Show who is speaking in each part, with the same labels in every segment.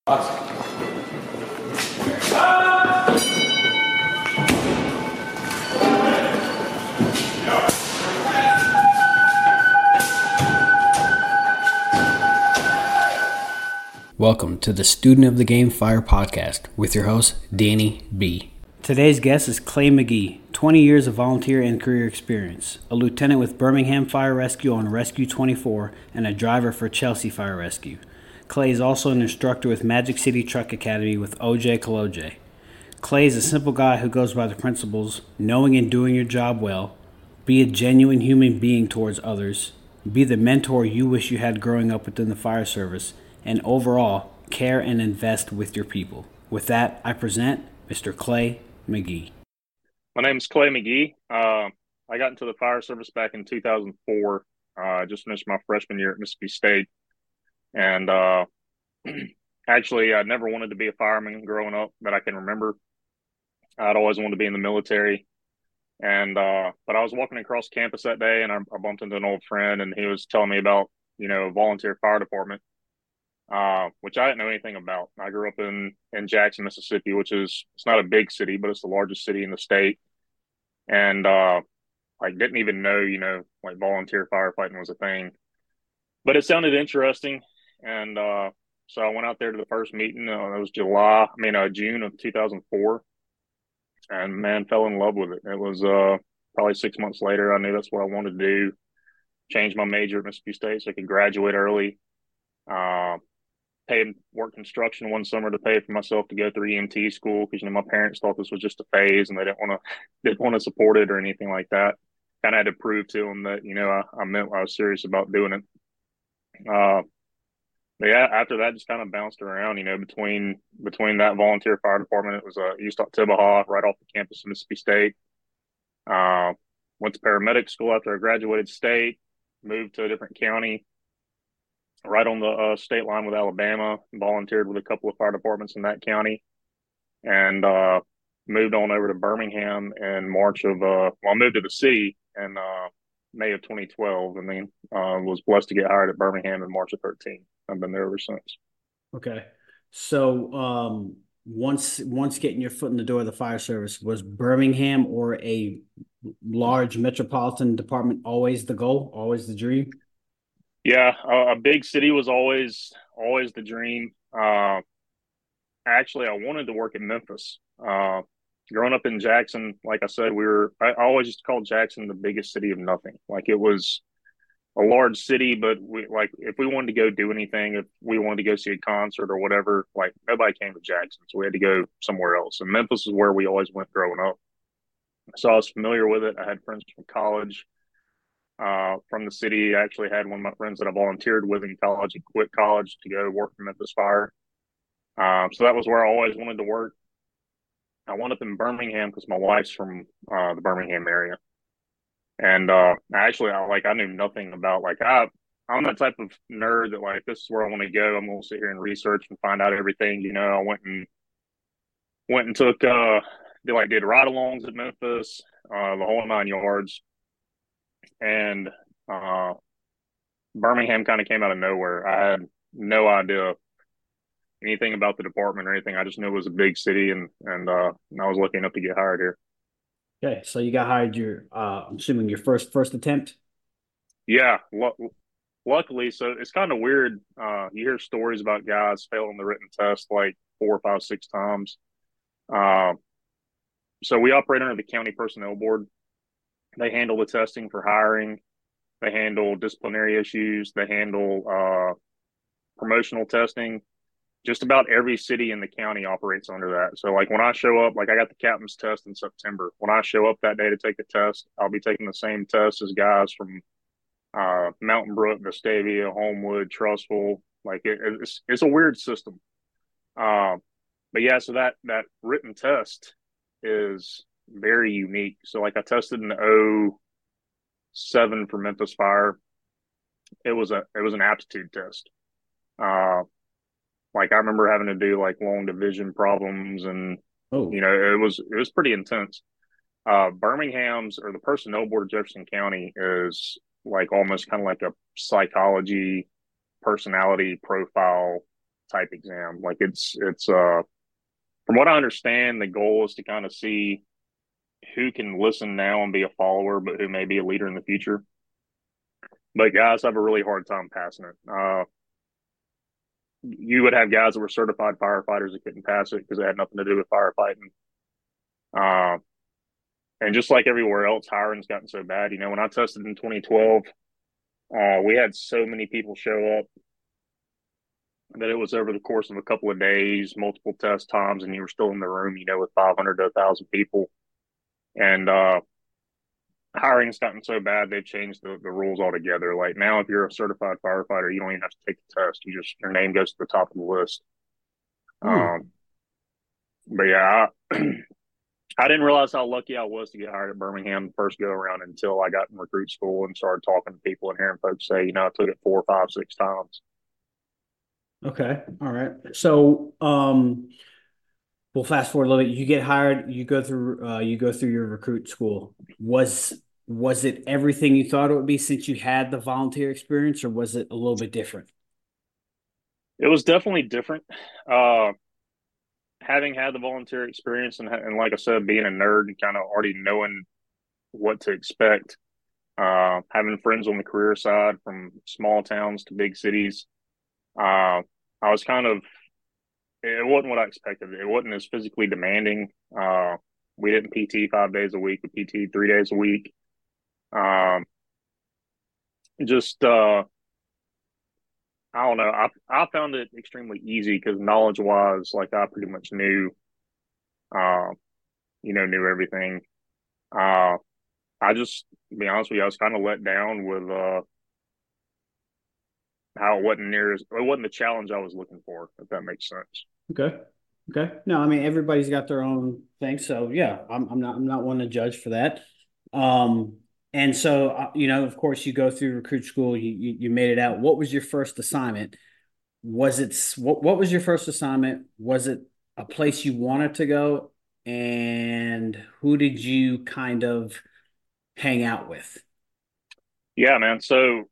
Speaker 1: Welcome to the Student of the Game Fire podcast with your host, Danny B. Today's guest is Clay McGee, 20 years of volunteer and career experience, a lieutenant with Birmingham Fire Rescue on Rescue 24, and a driver for Chelsea Fire Rescue. Clay is also an instructor with Magic City Truck Academy with OJ Kaloj. Clay is a simple guy who goes by the principles, knowing and doing your job well, be a genuine human being towards others, be the mentor you wish you had growing up within the fire service, and overall, care and invest with your people. With that, I present Mr. Clay McGee.
Speaker 2: My name is Clay McGee. I got into the fire service back in 2004. I just finished my freshman year at Mississippi State. And actually, I never wanted to be a fireman growing up that I can remember. I'd always wanted to be in the military. And but I was walking across campus that day, and I bumped into an old friend, and he was telling me about, volunteer fire department. Which I didn't know anything about. I grew up in Jackson, Mississippi, it's not a big city, but it's the largest city in the state. And I didn't even know, volunteer firefighting was a thing. But it sounded interesting. And so I went out there to the first meeting. It was June of 2004. And, man, fell in love with it. It was probably 6 months later, I knew that's what I wanted to do. Change my major at Mississippi State so I could graduate early. Work construction one summer to pay for myself to go through EMT school because my parents thought this was just a phase and they didn't want to support it or anything like that. Kind of had to prove to them that I meant I was serious about doing it. But yeah, after that, just kind of bounced around. Between that volunteer fire department, it was East Tibahaw, right off the campus of Mississippi State. Went to paramedic school after I graduated state. Moved to a different county, right on the state line with Alabama, volunteered with a couple of fire departments in that county, and moved on over to Birmingham in March of, I moved to the city in May of 2012, and then was blessed to get hired at Birmingham in March of 2013. I've been there ever since.
Speaker 1: Okay. So once getting your foot in the door of the fire service, was Birmingham or a large metropolitan department always the goal, always the dream?
Speaker 2: Yeah, a big city was always the dream. Actually, I wanted to work in Memphis. Growing up in Jackson, like I said, I always used to call Jackson the biggest city of nothing. It was a large city, but if we wanted to go do anything, if we wanted to go see a concert or whatever, nobody came to Jackson, so we had to go somewhere else. And Memphis is where we always went growing up. So I was familiar with it. I had friends from college. From the city. I actually had one of my friends that I volunteered with in college and quit college to go work for Memphis Fire. So that was where I always wanted to work. I wound up in Birmingham because my wife's from the Birmingham area. And I knew nothing about, I'm that type of nerd that, this is where I want to go. I'm going to sit here and research and find out everything. I went and took, did ride-alongs at Memphis, the whole 9 yards. And Birmingham kind of came out of nowhere. I had no idea anything about the department or anything. I just knew it was a big city, and I was lucky enough to get hired here.
Speaker 1: Okay, so you got hired I'm assuming your first attempt?
Speaker 2: Yeah, luckily. So it's kind of weird. You hear stories about guys failing the written test 4, 5, 6 times. So we operate under the county personnel board. They handle the testing for hiring. They handle disciplinary issues. They handle promotional testing. Just about every city in the county operates under that. So, when I show up, I got the captain's test in September. When I show up that day to take the test, I'll be taking the same test as guys from Mountain Brook, Vestavia, Homewood, Trussville. It's a weird system. But yeah, so that written test is very unique. So I tested in 2007 for Memphis Fire. It was an aptitude test. I remember having to do long division problems and it was pretty intense. Birmingham's or the personnel board of Jefferson County is almost kind of like a psychology personality profile type exam. Like it's from what I understand, the goal is to kind of see who can listen now and be a follower, but who may be a leader in the future. But guys have a really hard time passing it. You would have guys that were certified firefighters that couldn't pass it because it had nothing to do with firefighting. Uh, and just like everywhere else, hiring's gotten so bad. You know, when I tested in 2012, we had so many people show up that it was over the course of a couple of days, multiple test times, and you were still in the room, you know, with 500 to 1,000 people. And hiring's gotten so bad, they've changed the rules altogether. Like now, if you're a certified firefighter, you don't even have to take the test. You just, your name goes to the top of the list.
Speaker 1: Hmm.
Speaker 2: Um, but yeah, I didn't realize how lucky I was to get hired at Birmingham the first go around until I got in recruit school and started talking to people and hearing folks say, you know, I took it 4, 5, 6 times.
Speaker 1: Okay. All right. So, we'll fast forward a little bit. You get hired, you go through your recruit school. Was it everything you thought it would be since you had the volunteer experience, or was it a little bit different?
Speaker 2: It was definitely different. Uh, Having had the volunteer experience and like I said, being a nerd and kind of already knowing what to expect, having friends on the career side from small towns to big cities, I was kind of, it wasn't what I expected. It wasn't as physically demanding. We didn't PT 5 days a week. We PT 3 days a week. Um, just, I don't know. I found it extremely easy because knowledge wise, like I pretty much knew, uh, knew everything. Uh, I just, to be honest with you, I was kind of let down with how it wasn't the challenge I was looking for, if that makes sense.
Speaker 1: Okay. Okay. No, I mean everybody's got their own thing, so yeah, I'm not one to judge for that. Um, and so of course, you go through recruit school. You made it out. What was your first assignment? What was your first assignment? Was it a place you wanted to go? And who did you kind of hang out with?
Speaker 2: Yeah, man. So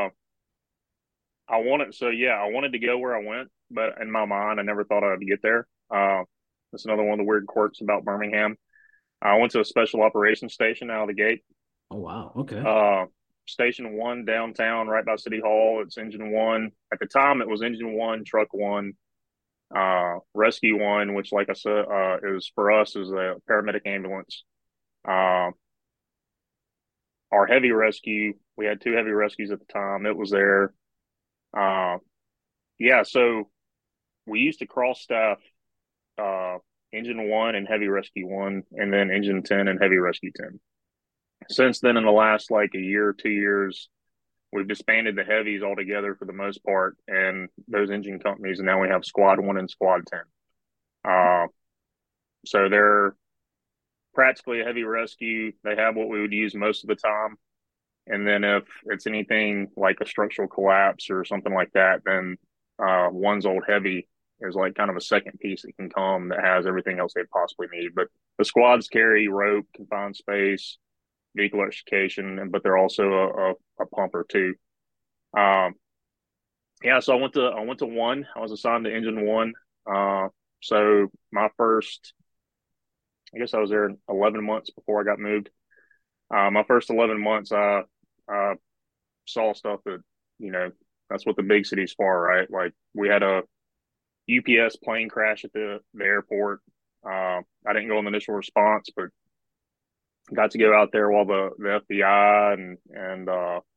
Speaker 2: I wanted to go where I went, but in my mind, I never thought I'd get there. That's another one of the weird quirks about Birmingham. I went to a special operations station out of the gate.
Speaker 1: Oh wow. Okay.
Speaker 2: Uh, Station one downtown, right by City Hall. It's Engine One. At the time, it was Engine One, Truck One, Rescue One, which, like I said, is for us is a paramedic ambulance. Uh, our heavy rescue, we had two heavy rescues at the time. It was there. Uh, yeah, so we used to cross staff uh, Engine One and Heavy Rescue One, and then Engine 10 and Heavy Rescue 10. Since then, in the last like a year, 2 years, we've disbanded the heavies altogether for the most part, and those engine companies, and now we have Squad One and Squad 10. Uh, so they're practically a heavy rescue. They have what we would use most of the time, and then if it's anything like a structural collapse or something like that, then one's old heavy is like kind of a second piece that can come that has everything else they possibly need. But the squads carry rope, confined space, vehicle extrication, but they're also a pumper too. Um, yeah, so I went to one. I was assigned to engine one. Uh, so my first, I guess I was there 11 months before I got moved. My first 11 months, I saw stuff that, you know, that's what the big city's for, right? Like we had a UPS plane crash at the airport. I didn't go in the initial response, but got to go out there while the FBI and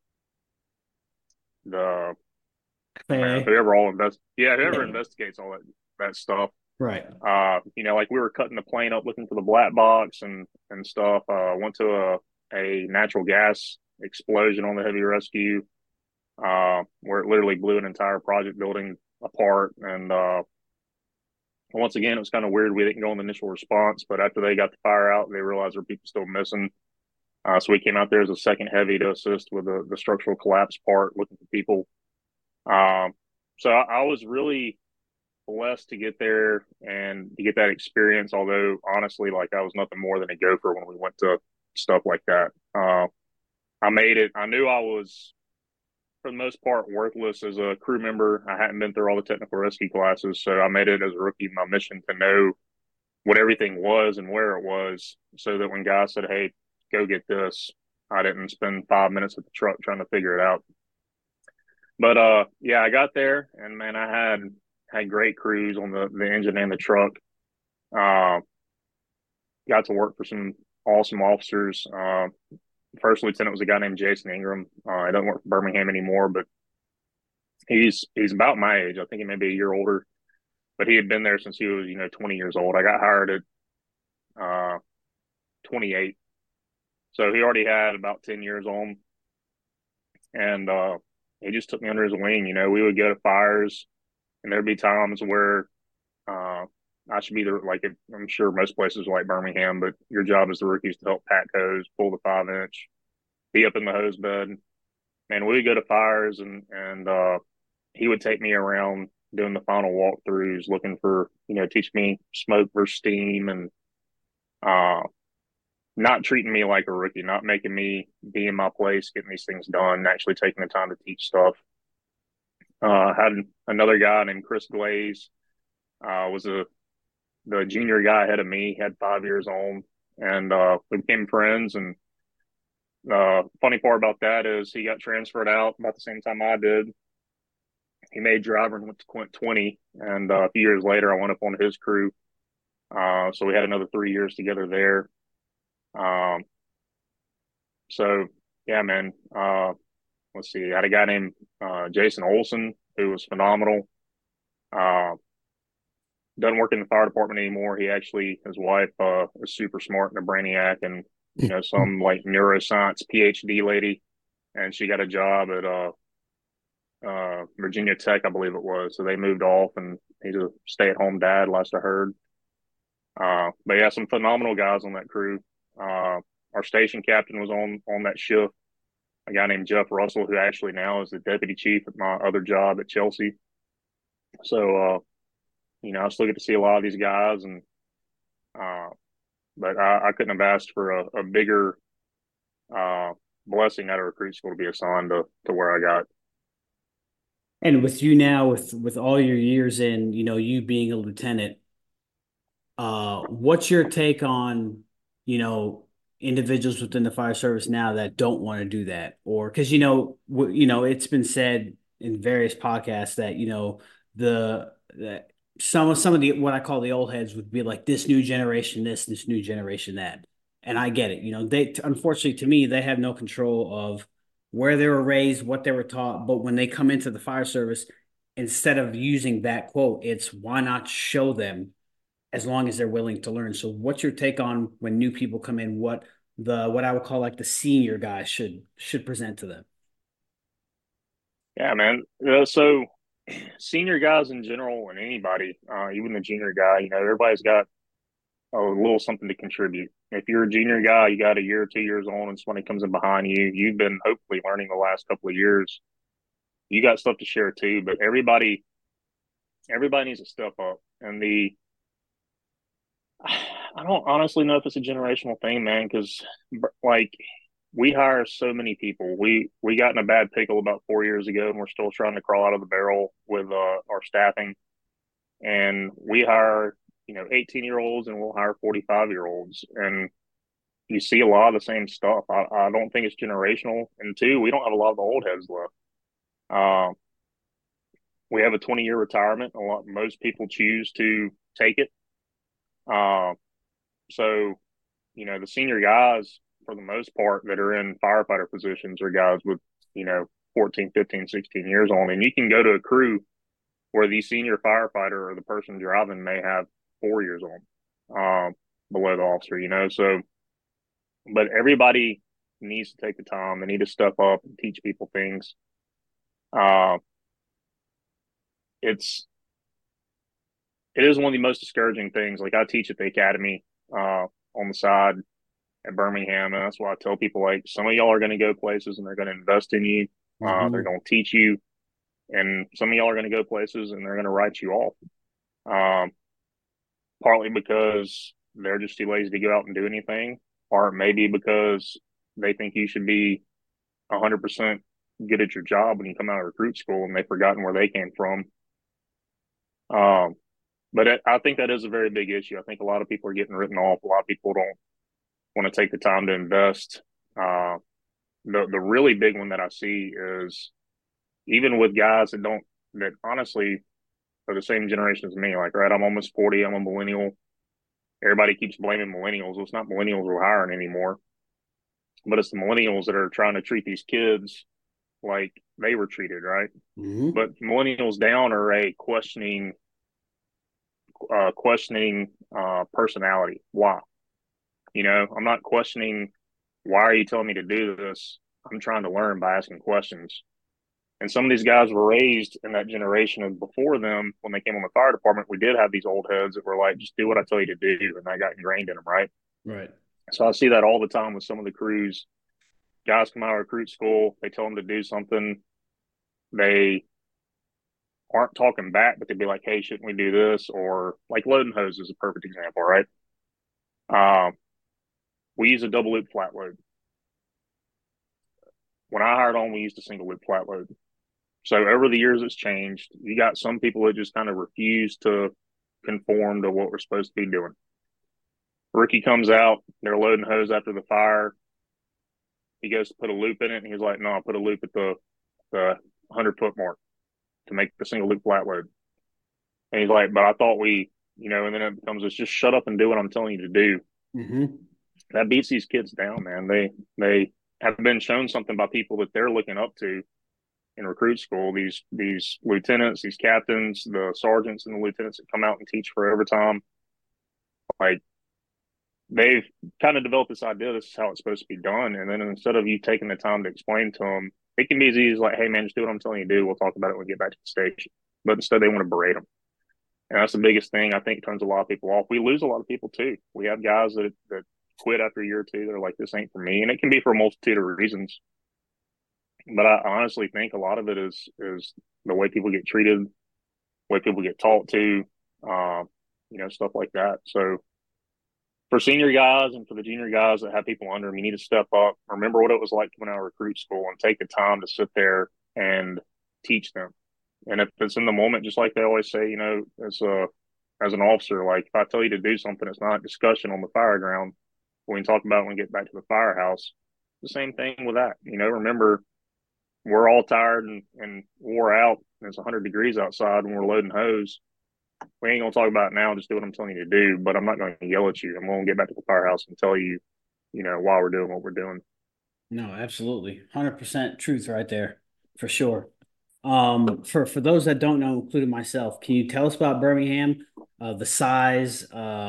Speaker 2: the man
Speaker 1: FAA.
Speaker 2: whoever all invest yeah whoever
Speaker 1: Yeah.
Speaker 2: investigates all that stuff.
Speaker 1: Right.
Speaker 2: Like we were cutting the plane up looking for the black box and stuff. Went to a natural gas explosion on the heavy rescue, where it literally blew an entire project building apart. And once again, it was kind of weird. We didn't go in the initial response, but after they got the fire out, they realized there were people still missing. So we came out there as a second heavy to assist with the structural collapse part, looking for people. Um, I was really blessed to get there and to get that experience. Although honestly, like I was nothing more than a gopher when we went to stuff like that. I made it. I knew I was for the most part, worthless as a crew member. I hadn't been through all the technical rescue classes, so I made it as a rookie my mission to know what everything was and where it was, so that when guys said, "Hey, go get this," I didn't spend 5 minutes at the truck trying to figure it out. But yeah, I got there, and man, I had great crews on the engine and the truck. Uh, got to work for some awesome officers. First lieutenant was a guy named Jason Ingram. He doesn't work for Birmingham anymore, but he's about my age. I think he may be a year older, but he had been there since he was 20 years old. I got hired at 28, so he already had about 10 years on, and he just took me under his wing. We would go to fires, and there'd be times where uh, I should be there. Like I'm sure most places like Birmingham, but your job as the rookies to help pack hose, pull the 5-inch, be up in the hose bed. Man, we would go to fires, and he would take me around doing the final walkthroughs, looking for teach me smoke versus steam, and uh, not treating me like a rookie, not making me be in my place, getting these things done, actually taking the time to teach stuff. Had another guy named Chris Glaze, was the junior guy ahead of me, had 5 years on, and we became friends. And funny part about that is he got transferred out about the same time I did. He made driver and went to Quint 20, and a few years later, I went up on his crew. So we had another 3 years together there. Um, so yeah, man. Let's see. I had a guy named Jason Olson who was phenomenal. Uh, doesn't work in the fire department anymore. His wife is super smart and a brainiac, and some like neuroscience PhD lady, and she got a job at Virginia Tech, I believe it was. So they moved off, and he's a stay-at-home dad, last I heard. But yeah, some phenomenal guys on that crew. Our station captain was on that shift, a guy named Jeff Russell, who actually now is the deputy chief at my other job at Chelsea. So, I still get to see a lot of these guys, and uh, but I couldn't have asked for a bigger blessing out of recruit school to be assigned to where I got.
Speaker 1: And with you now, with all your years in, you being a lieutenant, what's your take on, you know, individuals within the fire service now that don't want to do that? Or because it's been said in various podcasts that some of the what I call the old heads would be like this new generation this new generation that, and I get it. They unfortunately to me they have no control of where they were raised, what they were taught, but when they come into the fire service, instead of using that quote, it's why not show them as long as they're willing to learn. So what's your take on when new people come in, what I would call like the senior guys should present to them?
Speaker 2: Yeah, man. So senior guys in general, and anybody, even the junior guy, everybody's got a little something to contribute. If you're a junior guy, you got a year or 2 years on, and somebody comes in behind you, you've been hopefully learning the last couple of years. You got stuff to share too, but everybody needs to step up. And I don't honestly know if it's a generational thing, man, because like we hire so many people. We got in a bad pickle about 4 years ago, and we're still trying to crawl out of the barrel with our staffing. And we hire 18-year-olds, and we'll hire 45-year-olds, and you see a lot of the same stuff. I don't think it's generational. And two, we don't have a lot of the old heads left. Um, we have a 20-year retirement. Most people choose to take it. Uh, so, the senior guys, for the most part, that are in firefighter positions are guys with, 14, 15, 16 years on. And you can go to a crew where the senior firefighter or the person driving may have 4 years on below the officer. So, but everybody needs to take the time. They need to step up and teach people things. Uh, it's it is one of the most discouraging things. Like I teach at the academy on the side at Birmingham, and that's why I tell people like some of y'all are going to go places and they're going to invest in you. They're
Speaker 1: Mm-hmm.
Speaker 2: going to teach you, and some of y'all are going to go places and they're going to write you off. Um, Partly because they're just too lazy to go out and do anything, or maybe because they think you should be 100% good at your job when you come out of recruit school and they've forgotten where they came from. Um, I think that is a very big issue. I think a lot of people are getting written off. A lot of people don't want to take the time to invest. Uh, the really big one that I see is even with guys that honestly are the same generation as me. Like, right, I'm almost 40. I'm a millennial. Everybody keeps blaming millennials. Well, it's not millennials we're hiring anymore, but it's the millennials that are trying to treat these kids like they were treated, right?
Speaker 1: Mm-hmm.
Speaker 2: But millennials down are a questioning personality. Why? I'm not questioning why are you telling me to do this? I'm trying to learn by asking questions. And some of these guys were raised in that generation of before them when they came on the fire department. We did have these old heads that were like, just do what I tell you to do. And that got ingrained in them, right?
Speaker 1: Right.
Speaker 2: So I see that all the time with some of the crews. Guys come out of recruit school, they tell them to do something. They aren't talking back, but they'd be like, hey, shouldn't we do this? Or like loading hose is a perfect example, right? Um, we use a double loop flat load. When I hired on, we used a single loop flat load. So over the years, it's changed. You got some people that just kind of refuse to conform to what we're supposed to be doing. Ricky comes out, they're loading hose after the fire. He goes to put a loop in it, and he's like, no, I'll put a loop at the 100-foot mark to make the single loop flat load. And he's like, but I thought and then it becomes, it's just shut up and do what I'm telling you to do.
Speaker 1: Mm-hmm.
Speaker 2: That beats these kids down, man. They have been shown something by people that they're looking up to in recruit school. These lieutenants, these captains, the sergeants and the lieutenants that come out and teach for overtime. Like they've kind of developed this idea this is how it's supposed to be done. And then instead of you taking the time to explain to them, it can be as easy as like, hey man, just do what I'm telling you to do. We'll talk about it when we get back to the station. But instead they want to berate them. And that's the biggest thing I think turns a lot of people off. We lose a lot of people too. We have guys that quit after a year or two. They're like, this ain't for me. And it can be for a multitude of reasons. But I honestly think a lot of it is the way people get treated, the way people get taught to, um, stuff like that. So for senior guys and for the junior guys that have people under them, you need to step up. Remember what it was like coming out of recruit school and take the time to sit there and teach them. And if it's in the moment, just like they always say, as an officer, like if I tell you to do something, it's not discussion on the fire ground. We can talk about it when we get back to the firehouse. The same thing with that. Remember we're all tired and wore out and it's 100 degrees outside when we're loading hose. We ain't gonna talk about it now, just do what I'm telling you to do, but I'm not gonna yell at you. I'm gonna get back to the firehouse and tell you, why we're doing what we're doing.
Speaker 1: No, absolutely. 100% truth right there, for sure. For those that don't know, including myself, can you tell us about Birmingham, the size,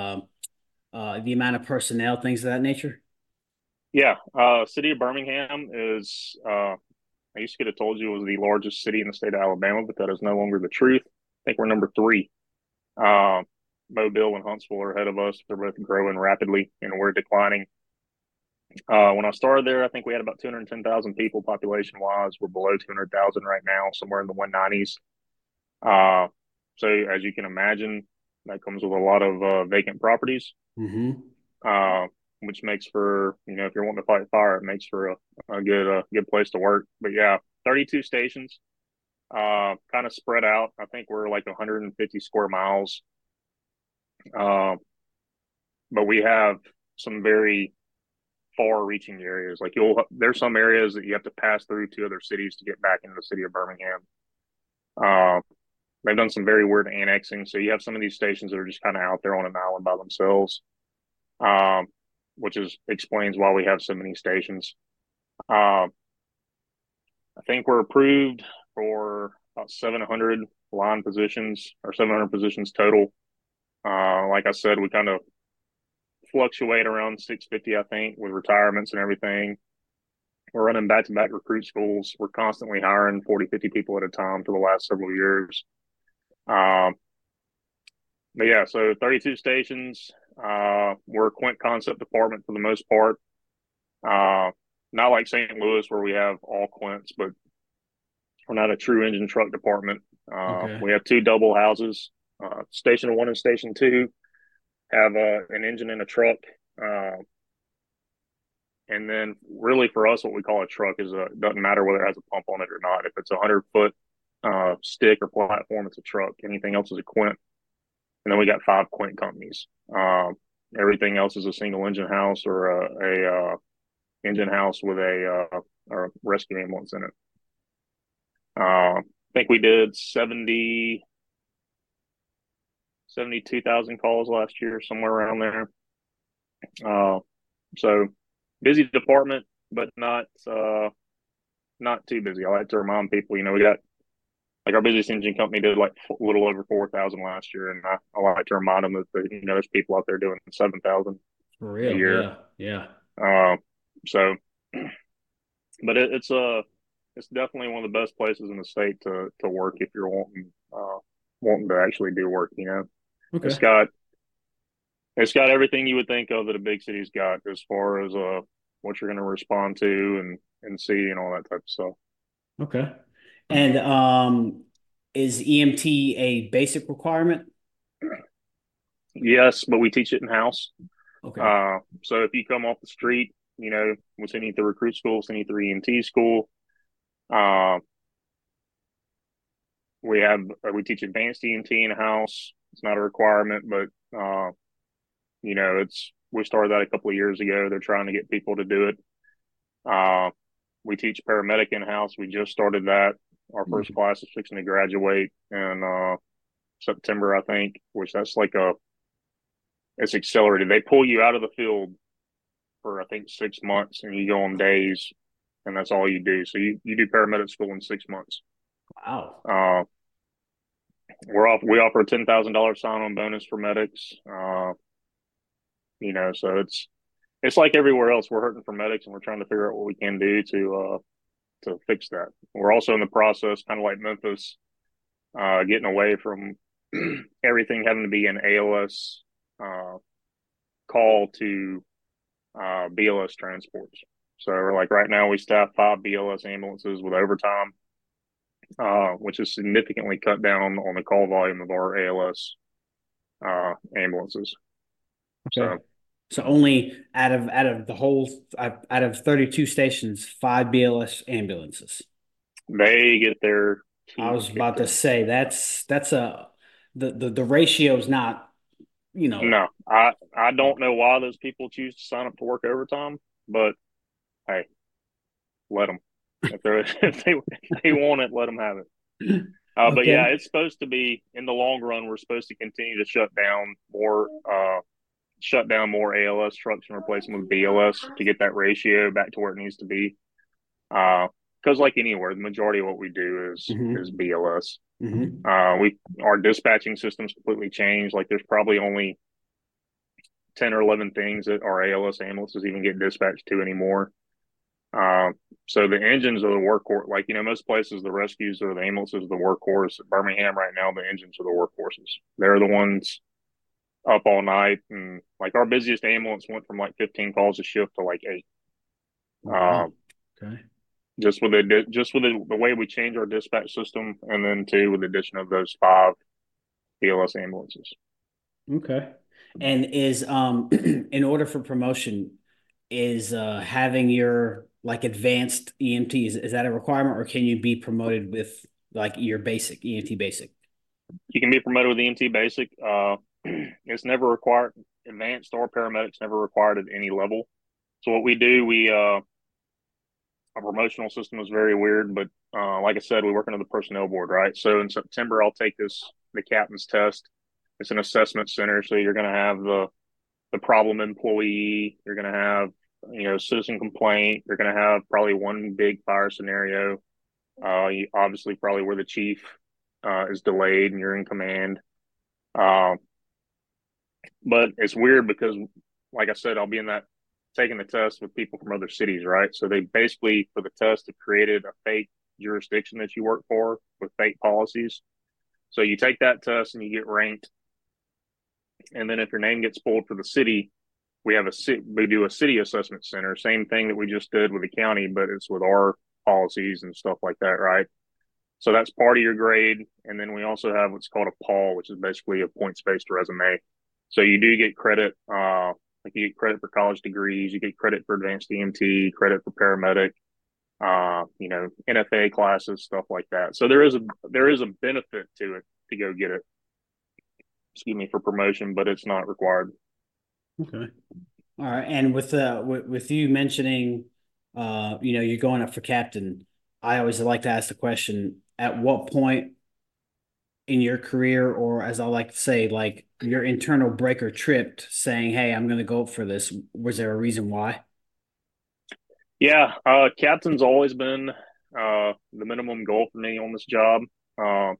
Speaker 1: the amount of personnel, things of that nature?
Speaker 2: Yeah, city of Birmingham is I used to get it told you it was the largest city in the state of Alabama, but that is no longer the truth. I think we're number three. Uh, Mobile and Huntsville are ahead of us. They're both growing rapidly, and we're declining. When I started there, I think we had about 210,000 people population wise. We're below 200,000 right now, somewhere in the 190s. Uh, so, as you can imagine, that comes with a lot of vacant properties,
Speaker 1: Mm-hmm.
Speaker 2: uh, which makes for, if you're wanting to fight fire, it makes for a good place to work. But yeah, 32 stations, kind of spread out. I think we're like 150 square miles. Uh, but we have some very far-reaching areas. Like there's some areas that you have to pass through to other cities to get back into the city of Birmingham. Uh, they've done some very weird annexing, so you have some of these stations that are just kind of out there on an island by themselves, um, which explains why we have so many stations. I think we're approved for about 700 line positions or 700 positions total. Like I said, we kind of fluctuate around 650, I think, with retirements and everything. We're running back-to-back recruit schools. We're constantly hiring 40, 50 people at a time for the last several years. Um, but yeah, so 32 stations. We're a Quint concept department for the most part. Not like St. Louis where we have all Quints, but we're not a true engine truck department.
Speaker 1: Okay.
Speaker 2: We have two double houses. Station 1 and Station 2 have an engine and a truck. And then really for us, what we call a truck is doesn't matter whether it has a pump on it or not. If it's a 100 foot stick or platform, it's a truck. Anything else is a quint. And then we got 5 quint companies. Everything else is a single engine house or a engine house with a rescue ambulance in it. I think we did 72,000 calls last year, somewhere around there. So busy department, but not too busy. I like to remind people, we got like our busiest engine company did like a little over 4,000 last year, and I like to remind them that there's people out there doing 7,000
Speaker 1: For
Speaker 2: a
Speaker 1: real.
Speaker 2: year.
Speaker 1: Yeah. Yeah.
Speaker 2: Uh, so, but it's definitely one of the best places in the state to work if you're wanting to actually do work. It's
Speaker 1: Okay.
Speaker 2: got it's got everything you would think of that a big city's got as far as what you're going to respond to and see and all that type of stuff.
Speaker 1: Okay. And is EMT a basic requirement?
Speaker 2: Yes, but we teach it in house.
Speaker 1: Okay.
Speaker 2: So if you come off the street, we'll send you to recruit school, send you to EMT school. Uh, we teach advanced EMT in house. It's not a requirement, but we started that a couple of years ago. They're trying to get people to do it. Uh, we teach paramedic in house. We just started that. Our first
Speaker 1: Mhm.
Speaker 2: class is fixing to graduate in September, I think, which that's it's accelerated. They pull you out of the field for I think 6 months, and you go on days, and that's all you do. So you do paramedic school in 6 months.
Speaker 1: Wow.
Speaker 2: Uh, we offer a $10,000 sign on bonus for medics. So it's like everywhere else. We're hurting for medics, and we're trying to figure out what we can do to fix that. We're also in the process, kind of like Memphis, getting away from everything having to be an ALS call to BLS transports. So we're like right now we staff 5 BLS ambulances with overtime, which has significantly cut down on the call volume of our ALS ambulances.
Speaker 1: Okay.
Speaker 2: So
Speaker 1: So only out of the whole out of 32 stations, 5 BLS ambulances.
Speaker 2: they get their
Speaker 1: I
Speaker 2: teeth
Speaker 1: was about
Speaker 2: kicked
Speaker 1: to
Speaker 2: in.
Speaker 1: say that's a the ratio is not, you know,
Speaker 2: No, I don't
Speaker 1: okay.
Speaker 2: know why those people choose to sign up to work overtime, but hey, let them. If they if they want it, let them have it. But yeah,
Speaker 1: Okay.
Speaker 2: it's supposed to be in the long run. We're supposed to continue to shut down more ALS trucks and replace them with BLS to get that ratio back to where it needs to be. Because like anywhere, the majority of what we do is
Speaker 1: Hmm.
Speaker 2: BLS.
Speaker 1: Hmm.
Speaker 2: Our dispatching system's completely changed. Like there's probably only 10 or 11 things that our ALS ambulances even get dispatched to anymore. So the engines are the workhorse. Like most places, the rescues or the ambulances are the workhorse. At Birmingham right now, the engines are the workhorses. They're the ones up all night, and like our busiest ambulance went from like 15 calls a shift to like 8.
Speaker 1: Wow.
Speaker 2: Uh,
Speaker 1: Okay.
Speaker 2: just with the way we change our dispatch system, and then too with the addition of those 5 BLS ambulances.
Speaker 1: Okay. And is in order for promotion, is having your like advanced EMT, is that a requirement, or can you be promoted with like your basic EMT basic?
Speaker 2: You can be promoted with EMT basic. It's never required. Advanced or paramedics never required at any level. So what we do, our promotional system is very weird, but like I said, we work under the personnel board, right? So in September, I'll take the captain's test. It's an assessment center, so you're going to have the problem employee. You're going to have citizen complaint. You're going to have probably one big fire scenario. You obviously probably where the chief is delayed and you're in command. Uh, but it's weird because, like I said, I'll be in that taking the test with people from other cities, right? So they basically, for the test, have created a fake jurisdiction that you work for with fake policies. So you take that test and you get ranked, and then if your name gets pulled for the city, we do a city assessment center. Same thing that we just did with the county, but it's with our policies and stuff like that, right? So that's part of your grade, and then we also have what's called a PAL, which is basically a points based resume. So you do get credit. Like you get credit for college degrees, you get credit for advanced EMT, credit for paramedic, NFA classes, stuff like that. So there is a benefit to it to go get it. Excuse me, for promotion, but it's not required.
Speaker 1: Okay. All right. And with you mentioning, you're going up for captain, I always like to ask the question, at what point in your career, or as I like to say, like your internal breaker tripped saying, "Hey, I'm going to go for this." Was there a reason why?
Speaker 2: Yeah, captain's always been the minimum goal for me on this job. Uh,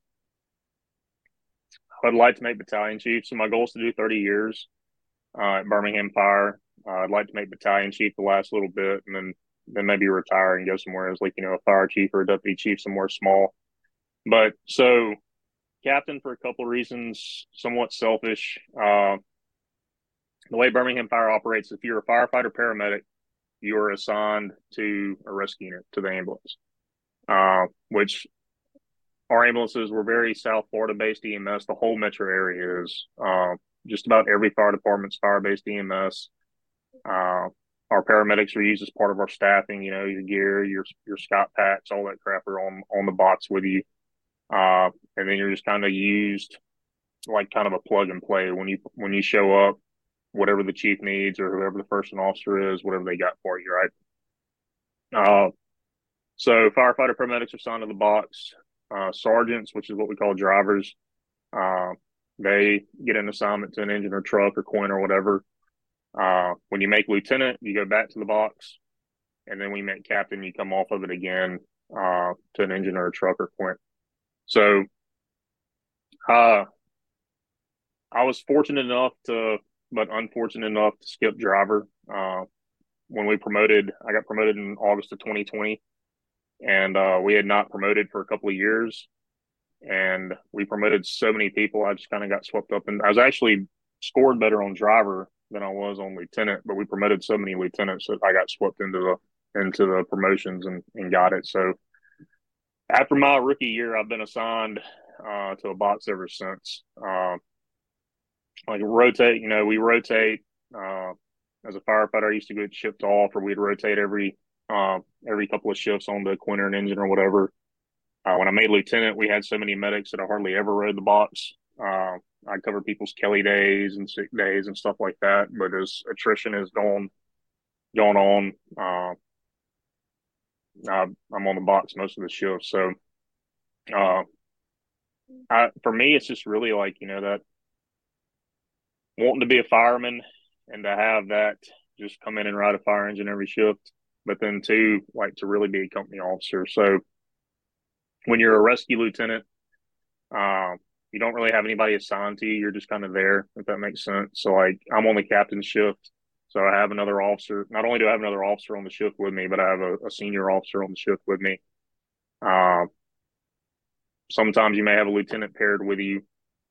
Speaker 2: I'd like to make battalion chief, so my goal is to do 30 years at Birmingham Fire. I'd like to make battalion chief the last little bit, and then maybe retire and go somewhere as like a fire chief or a deputy chief somewhere small. But so captain for a couple of reasons, somewhat selfish. The way Birmingham Fire operates, if you're a firefighter paramedic, you are assigned to a rescue unit, to the ambulance, which our ambulances were very South Florida based EMS. The whole metro area is just about every fire department's fire based EMS. Our paramedics are used as part of our staffing. Your gear, your Scott packs, all that crap are on the box with you, and then you're just kind of used like kind of a plug and play when you show up. Whatever the chief needs or whoever the first officer is, whatever they got for you, right? So firefighter paramedics are assigned to the box. Sergeants, which is what we call drivers, uh, they get an assignment to an engine or truck or Quint or whatever. When you make lieutenant, you go back to the box, and then when you make captain, you come off of it again to an engine or a truck or Quint. So uh, I was fortunate enough but unfortunate enough to skip driver. When I got promoted in August of 2020, and we had not promoted for a couple of years. And we promoted so many people, I just kind of got swept up. And I was actually scored better on driver than I was on lieutenant, but we promoted so many lieutenants that I got swept into the promotions and got it. So after my rookie year, I've been assigned to a box ever since. Like rotate, we rotate. As a firefighter, I used to get shipped off, or we'd rotate every couple of shifts on the Quinter and engine or whatever. When I made lieutenant, we had so many medics that I hardly ever rode the box. I covered people's Kelly days and sick days and stuff like that. But as attrition is going on, I'm on the box most of the shifts. So uh, for me, it's just really like that wanting to be a fireman and to have that just come in and ride a fire engine every shift. But then two, like to really be a company officer. So when you're a rescue lieutenant, you don't really have anybody assigned to you. You're just kind of there, if that makes sense. So like I'm on the captain's shift. So I have another officer. Not only do I have another officer on the shift with me, but I have a senior officer on the shift with me. Uh, Sometimes you may have a lieutenant paired with you.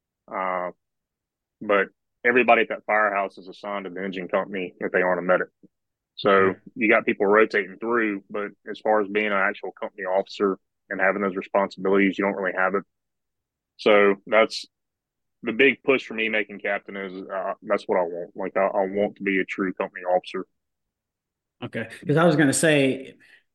Speaker 2: But everybody at that firehouse is assigned to the engine company if they aren't a medic. So you got people rotating through, but as far as being an actual company officer and having those responsibilities, you don't really have it. So that's the big push for me making captain is that's what I want. Like I want to be a true company officer.
Speaker 1: Okay. Because I was going to say,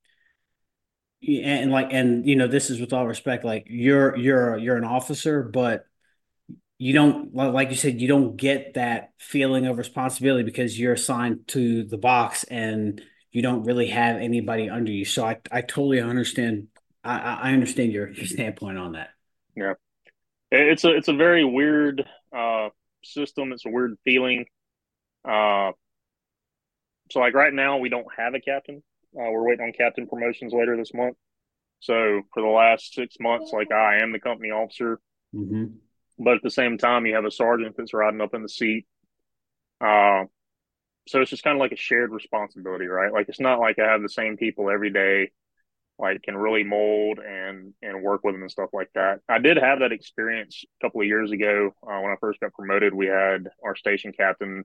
Speaker 1: this is with all respect, like you're an officer, but you don't, like you said, you don't get that feeling of responsibility because you're assigned to the box and you don't really have anybody under you. So I totally understand. I understand your standpoint on that.
Speaker 2: Yeah, it's a very weird system. It's a weird feeling. Uh, so like right now we don't have a captain. We're waiting on captain promotions later this month. So for the last 6 months, like I am the company officer,
Speaker 1: Hmm.
Speaker 2: but at the same time, you have a sergeant that's riding up in the seat. Uh, so it's just kind of like a shared responsibility, right? Like it's not like I have the same people every day, like can really mold and work with them and stuff like that. I did have that experience a couple of years ago when I first got promoted. We had our station captain,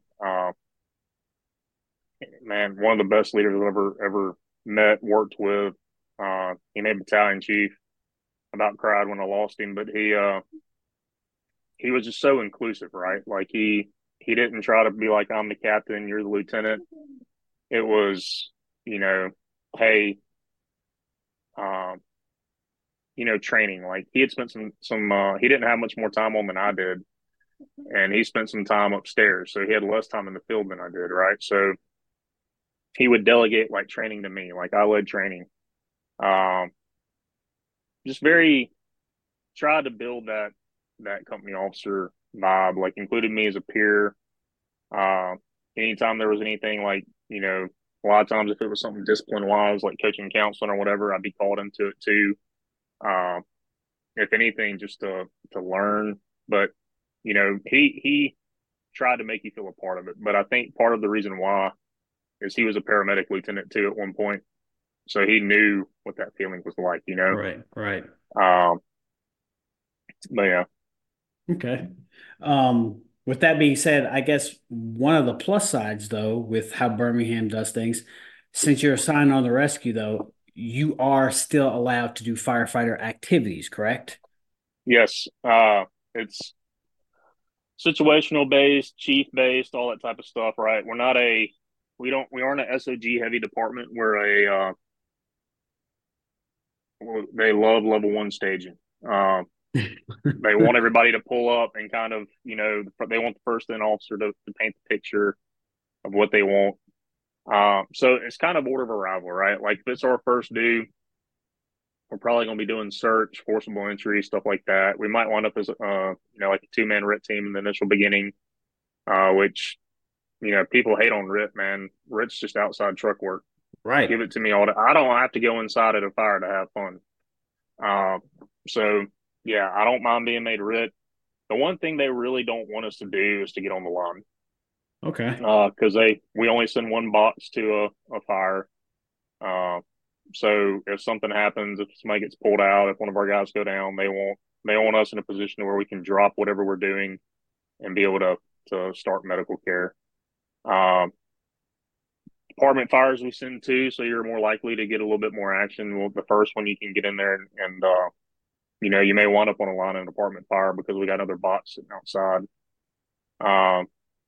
Speaker 2: man, one of the best leaders I've ever met, worked with. He made battalion chief. About cried when I lost him, but he was just so inclusive, right? Like he didn't try to be like, I'm the captain, you're the lieutenant. It was, you know, hey, um, training. Like he had spent he didn't have much more time on than I did, and he spent some time upstairs, so he had less time in the field than I did, right? So he would delegate like training to me, like I led training. Um, just very tried to build that company officer vibe, like included me as a peer. Uh, Anytime there was anything like, a lot of times if it was something discipline wise, like coaching, counseling, or whatever, I'd be called into it too. Uh, if anything, just to learn. But he tried to make you feel a part of it. But I think part of the reason why is he was a paramedic lieutenant too at one point, so he knew what that feeling was like.
Speaker 1: Right, right.
Speaker 2: Um, but yeah,
Speaker 1: Okay. With that being said, I guess one of the plus sides, though, with how Birmingham does things, since you're assigned on the rescue, though, you are still allowed to do firefighter activities, correct?
Speaker 2: yes, it's situational based, chief based, all that type of stuff. Right? We aren't an SOG heavy department. They love level one staging. Um, they want everybody to pull up and kind of, they want the first in officer to paint the picture of what they want. So it's kind of order of arrival, right? Like if it's our first due, we're probably going to be doing search, forcible entry, stuff like that. We might wind up as, like a two-man RIT team in the initial beginning, which, people hate on RIT, man. RIT's just outside truck work.
Speaker 1: Right.
Speaker 2: Give it to me all day. I don't have to go inside at a fire to have fun. Uh, so, yeah, I don't mind being made RIT. The one thing they really don't want us to do is to get on the line.
Speaker 1: Okay.
Speaker 2: Because we only send one box to a fire. Uh, so if something happens, if somebody gets pulled out, if one of our guys go down, they want us in a position where we can drop whatever we're doing and be able to start medical care. Um, Department fires we send two, so you're more likely to get a little bit more action. Well, the first one you can get in there and you may wind up on a line in a department fire because we got another box sitting outside. Um,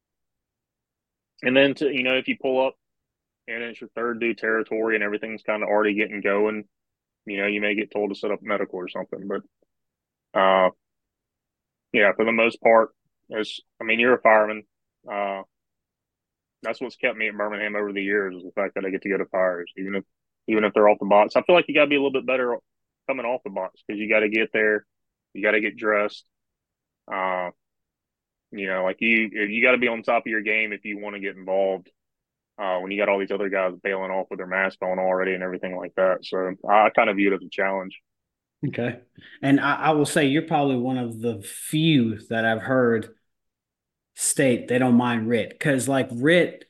Speaker 2: and then if you pull up and it's your third due territory and everything's kind of already getting going, you may get told to set up medical or something. But uh, yeah, for the most part, you're a fireman. Uh, that's what's kept me at Birmingham over the years is the fact that I get to go to fires, even if they're off the box. I feel like you got to be a little bit better coming off the box because you got to get there, you got to get dressed. Uh, like you got to be on top of your game if you want to get involved. When you got all these other guys bailing off with their mask on already and everything like that. So I kind of view it as a challenge.
Speaker 1: Okay. And I will say you're probably one of the few that I've heard state they don't mind RIT because, like, RIT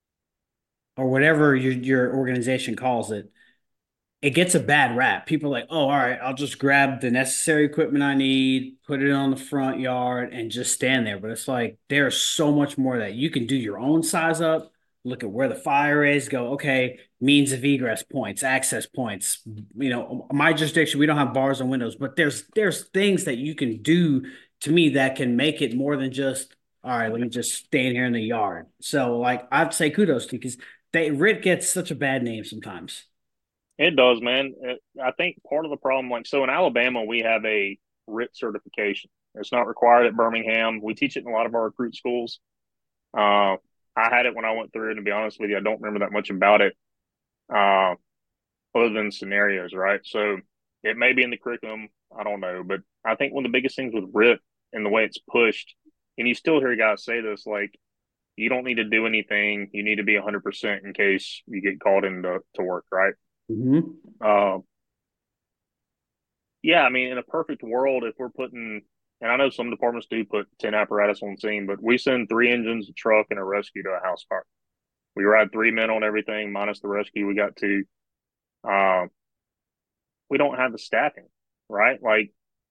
Speaker 1: or whatever your organization calls it, it gets a bad rap. People are like, oh, all right, I'll just grab the necessary equipment I need, put it on the front yard, and just stand there. But it's like there's so much more that you can do your own size up, look at where the fire is, go, okay, means of egress points, access points. My jurisdiction, we don't have bars and windows, but there's things that you can do to me that can make it more than just, all right, let me just stand here in the yard. So like I'd say kudos to you because RIT gets such a bad name sometimes.
Speaker 2: It does, man. I think part of the problem, like, so in Alabama, we have a RIT certification. It's not required at Birmingham. We teach it in a lot of our recruit schools. Uh, I had it when I went through, and to be honest with you, I don't remember that much about it, uh, other than scenarios, right? So it may be in the curriculum. I don't know. But I think one of the biggest things with RIT and the way it's pushed, and you still hear guys say this, like, you don't need to do anything. You need to be 100% in case you get called into work, right?
Speaker 1: Hmm.
Speaker 2: Uh, Yeah, I mean, in a perfect world, if we're putting, and I know some departments do put 10 apparatus on scene, but we send three engines, a truck, and a rescue to a house fire. We ride three men on everything, minus the rescue. We got two. Uh, we don't have the staffing, right? Like,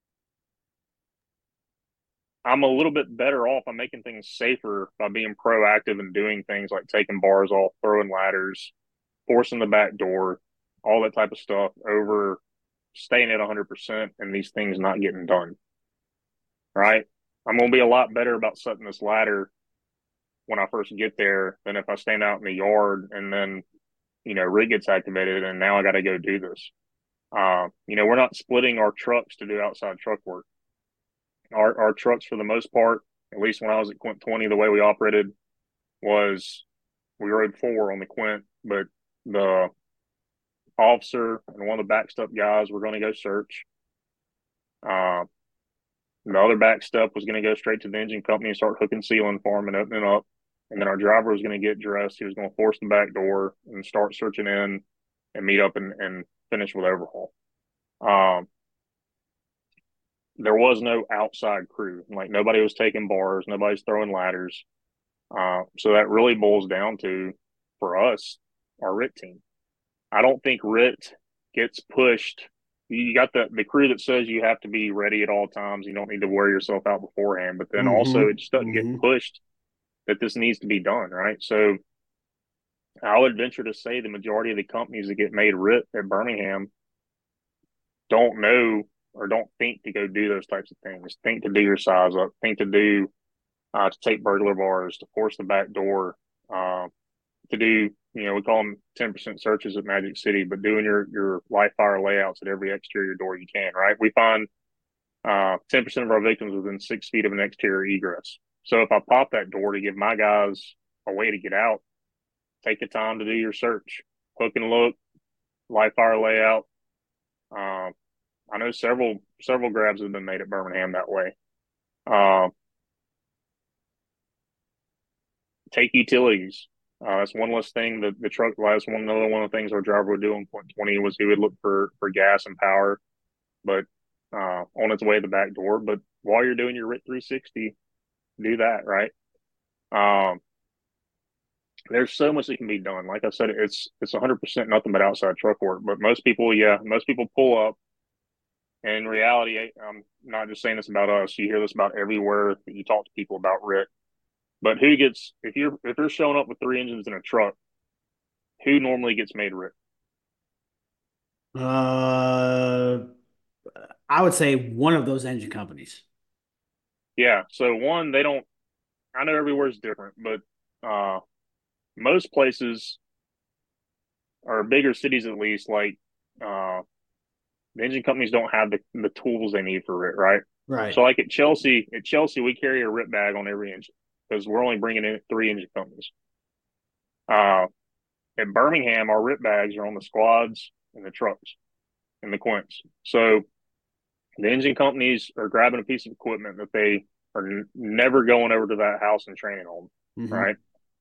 Speaker 2: I'm a little bit better off. I'm making things safer by being proactive and doing things like taking bars off, throwing ladders, forcing the back door, all that type of stuff over staying at 100% and these things not getting done, right? I'm going to be a lot better about setting this ladder when I first get there than if I stand out in the yard and then, rig gets activated and now I got to go do this. We're not splitting our trucks to do outside truck work. Our trucks, for the most part, at least when I was at Quint 20, the way we operated was we rode four on the Quint, but the officer and one of the backstep guys were going to go search. Uh, the other backstep was going to go straight to the engine company and start hooking sealing for them and opening up. And then our driver was going to get dressed. He was going to force the back door and start searching in and meet up and finish with overhaul. There was no outside crew. Like, nobody was taking bars, nobody's throwing ladders. So that really boils down to, for us, our RIT team. I don't think RIT gets pushed. You got the crew that says you have to be ready at all times. You don't need to wear yourself out beforehand. But then also it just doesn't get pushed that this needs to be done, right? So I would venture to say the majority of the companies that get made RIT at Birmingham don't know or don't think to go do those types of things. Think to do your size up. Think to do to take burglar bars, to force the back door, to do, we call them 10% searches at Magic City, but doing your live fire layouts at every exterior door you can, right? We find 10% of our victims within 6 feet of an exterior egress. So if I pop that door to give my guys a way to get out, take the time to do your search, hook and look, live fire layout. I know several grabs have been made at Birmingham that way. Take utilities. That's one less thing that the truck last one. Another one of the things our driver would do on Point 20 was he would look for gas and power, but on its way to the back door. But while you're doing your RIT 360, do that, right? There's so much that can be done. Like I said, it's 100% nothing but outside truck work. But most people pull up. And in reality, I'm not just saying this about us. You hear this about everywhere that you talk to people about RIT. But who gets if you're showing up with 3 engines in a truck, who normally gets made RIT?
Speaker 1: I would say one of those engine companies.
Speaker 2: Yeah. So one, they don't. I know everywhere's different, but most places, or bigger cities at least, like the engine companies don't have the tools they need for RIT, right?
Speaker 1: Right.
Speaker 2: So like at Chelsea, we carry a RIT bag on every engine because we're only bringing in 3 engine companies. At Birmingham, our RIT bags are on the squads and the trucks and the Quints. So the engine companies are grabbing a piece of equipment that they are never going over to that house and training on, right?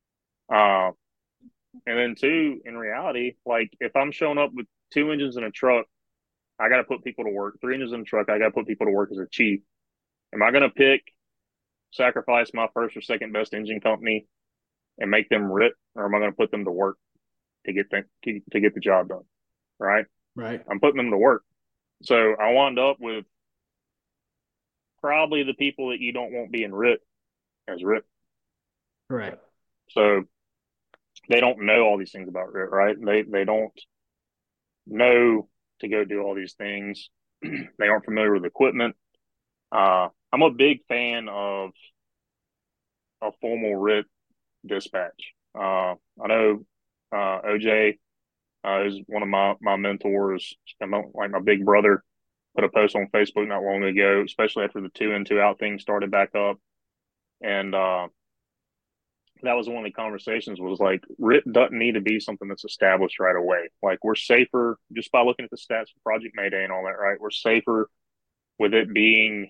Speaker 2: And then 2, in reality, like if I'm showing up with 2 engines in a truck, I got to put people to work. 3 engines in a truck, I got to put people to work as a chief. Am I going to sacrifice my first or second best engine company and make them RIT, or am I going to put them to work to get the job done? Right.
Speaker 1: Right.
Speaker 2: I'm putting them to work. So I wound up with probably the people that you don't want being RIT as RIT.
Speaker 1: Correct.
Speaker 2: So they don't know all these things about RIT, right? They don't know to go do all these things. They aren't familiar with equipment. I'm a big fan of a formal RIT dispatch. I know OJ is one of my mentors, like my big brother. Put a post on Facebook not long ago, especially after the 2 in 2 out thing started back up, and that was one of the conversations. Was like, RIT doesn't need to be something that's established right away. Like, we're safer just by looking at the stats for Project Mayday and all that, right? We're safer with it being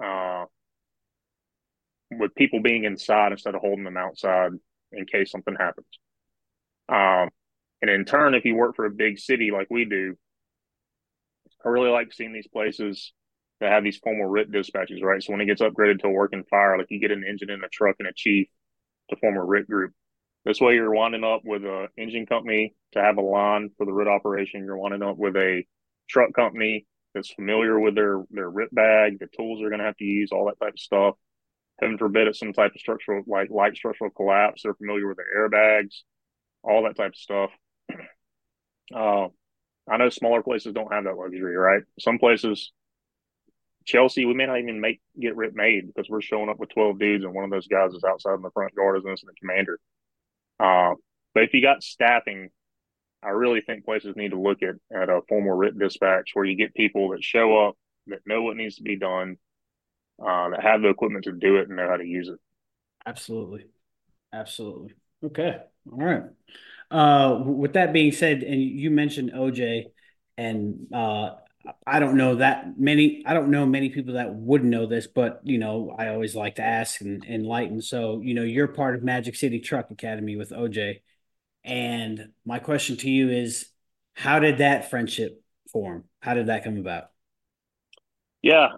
Speaker 2: with people being inside instead of holding them outside in case something happens. And in turn, if you work for a big city like we do, I really like seeing these places that have these formal RIT dispatches, right? So when it gets upgraded to a working fire, like you get an engine in a truck and a chief to form a RIT group. This way you're winding up with an engine company to have a line for the RIT operation. You're winding up with a truck company that's familiar with their RIT bag, the tools they're going to have to use, all that type of stuff. Heaven forbid it's some type of structural, like light structural collapse. They're familiar with their airbags, all that type of stuff. I know smaller places don't have that luxury, right? Some places, Chelsea, we may not even get rip made because we're showing up with 12 dudes and one of those guys is outside in the front yard as an incident commander. Uh, but if you got staffing, I really think places need to look at a formal written dispatch where you get people that show up, that know what needs to be done, that have the equipment to do it and know how to use it.
Speaker 1: Absolutely. Absolutely. Okay. All right. With that being said, and you mentioned OJ, and I don't know many people that would know this, but I always like to ask and enlighten. So, you're part of Magic City Truck Academy with OJ. And my question to you is, how did that friendship form? How did that come about?
Speaker 2: Yeah,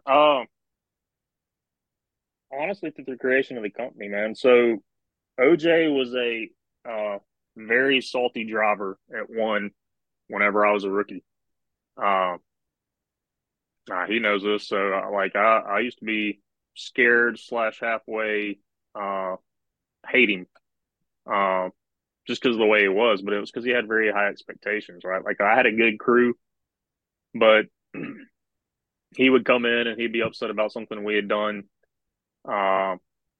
Speaker 2: honestly, through the creation of the company, man. So OJ was a very salty driver at one whenever I was a rookie. Uh, he knows this, so I used to be scared slash halfway uh, hate him, uh, just because of the way he was. But it was because he had very high expectations, right? Like I had a good crew, but he would come in and he'd be upset about something we had done. Uh,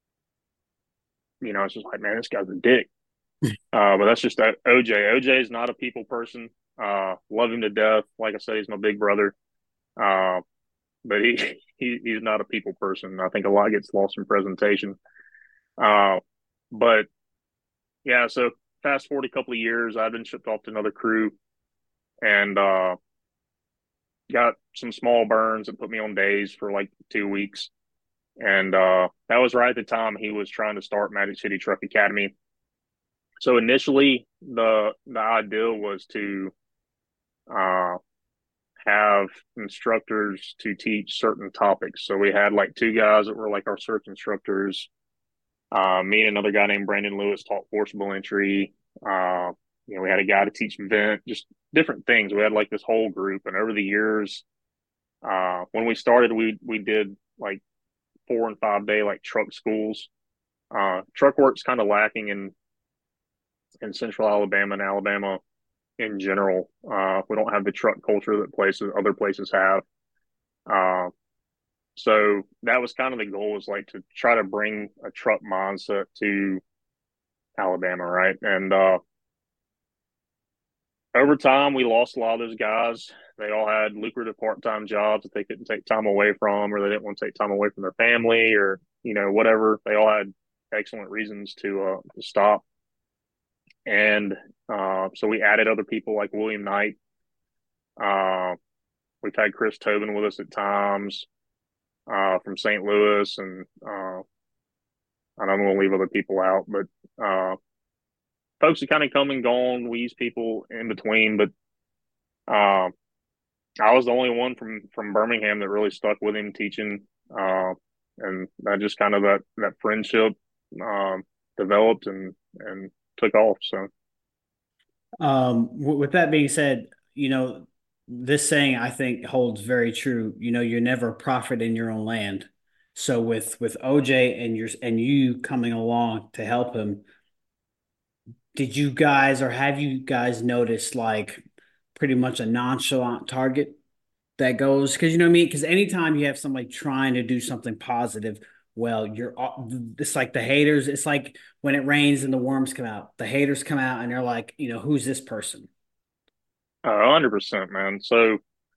Speaker 2: it's just like, man, this guy's a dick. But that's just OJ. OJ is not a people person. Love him to death. Like I said, he's my big brother. Uh, but he's not a people person. I think a lot gets lost in presentation. Uh, but yeah, so fast forward a couple of years, I've been shipped off to another crew and got some small burns that put me on days for like 2 weeks. And that was right at the time he was trying to start Magic City Truck Academy. So initially, the idea was to uh, have instructors to teach certain topics. So we had like two guys that were like our search instructors. Me and another guy named Brandon Lewis taught forcible entry. We had a guy to teach vent, just different things. We had like this whole group, and over the years, when we started, we did like 4 and 5 day like truck schools. Truck work's kind of lacking in Central Alabama and Alabama in general. We don't have the truck culture that other places have. Uh, so that was kind of the goal, was like to try to bring a truck mindset to Alabama, right? And over time, we lost a lot of those guys. They all had lucrative part-time jobs that they couldn't take time away from, or they didn't want to take time away from their family, or whatever. They all had excellent reasons to stop. And so we added other people like William Knight. Uh, we've had Chris Tobin with us at times from St. Louis, and I don't want to leave other people out, but folks have kind of come and gone. We use people in between, but uh, I was the only one from Birmingham that really stuck with him teaching, and that just kind of that friendship developed and took off. So.
Speaker 1: With that being said, this saying I think holds very true. You're never a prophet in your own land. So with OJ and you coming along to help him, did you guys or have you guys noticed like pretty much a nonchalant target that goes, because you know what I mean? Because anytime you have somebody trying to do something positive, well, it's like the haters. It's like when it rains and the worms come out. The haters come out and they're like, who's this person?
Speaker 2: 100%, man. So,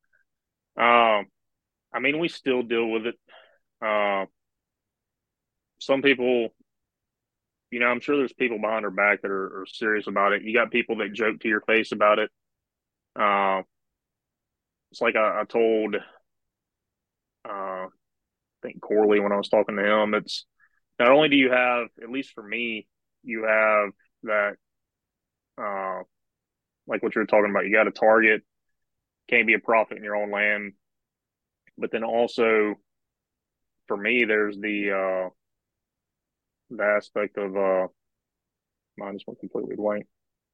Speaker 2: I mean, we still deal with it. Uh, some people, I'm sure there's people behind our back that are serious about it. You got people that joke to your face about it. Uh, it's like I told, I think Corley when I was talking to him. It's not only do you have, at least for me, you have that, uh, like what you're talking about. You got a target, can't be a prophet in your own land, but then also for me, there's the aspect of mine just went completely blank.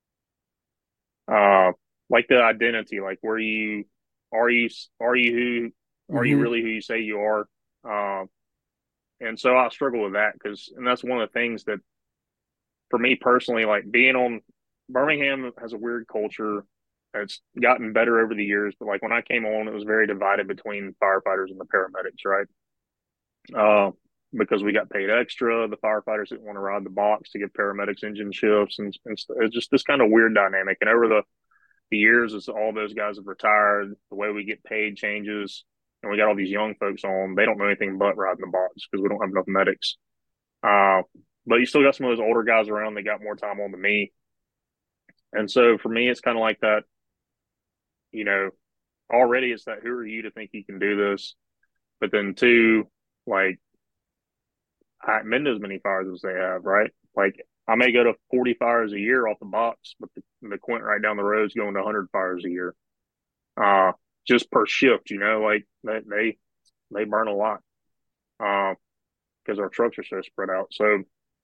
Speaker 2: Uh, like the identity, like where you are you are you who are you
Speaker 1: Hmm.
Speaker 2: really who you say you are? Uh, and so I struggle with that and that's one of the things that for me personally, like being on Birmingham has a weird culture. It's gotten better over the years, but like when I came on, it was very divided between firefighters and the paramedics, right? Uh, because we got paid extra, the firefighters didn't want to ride the box to give paramedics engine shifts, and it's just this kind of weird dynamic. And over the years, as all those guys have retired, the way we get paid changes, and we got all these young folks on. They don't know anything but riding the box because we don't have enough medics. Uh, but you still got some of those older guys around that got more time on than me. And so for me, it's kind of like that, you know, already it's that who are you to think you can do this? But then two, like I haven't been to as many fires as they have, right? Like I may go to 40 fires a year off the box, but the Quint right down the road is going to 100 fires a year, uh, just per shift. Like they burn a lot because our trucks are so spread out. So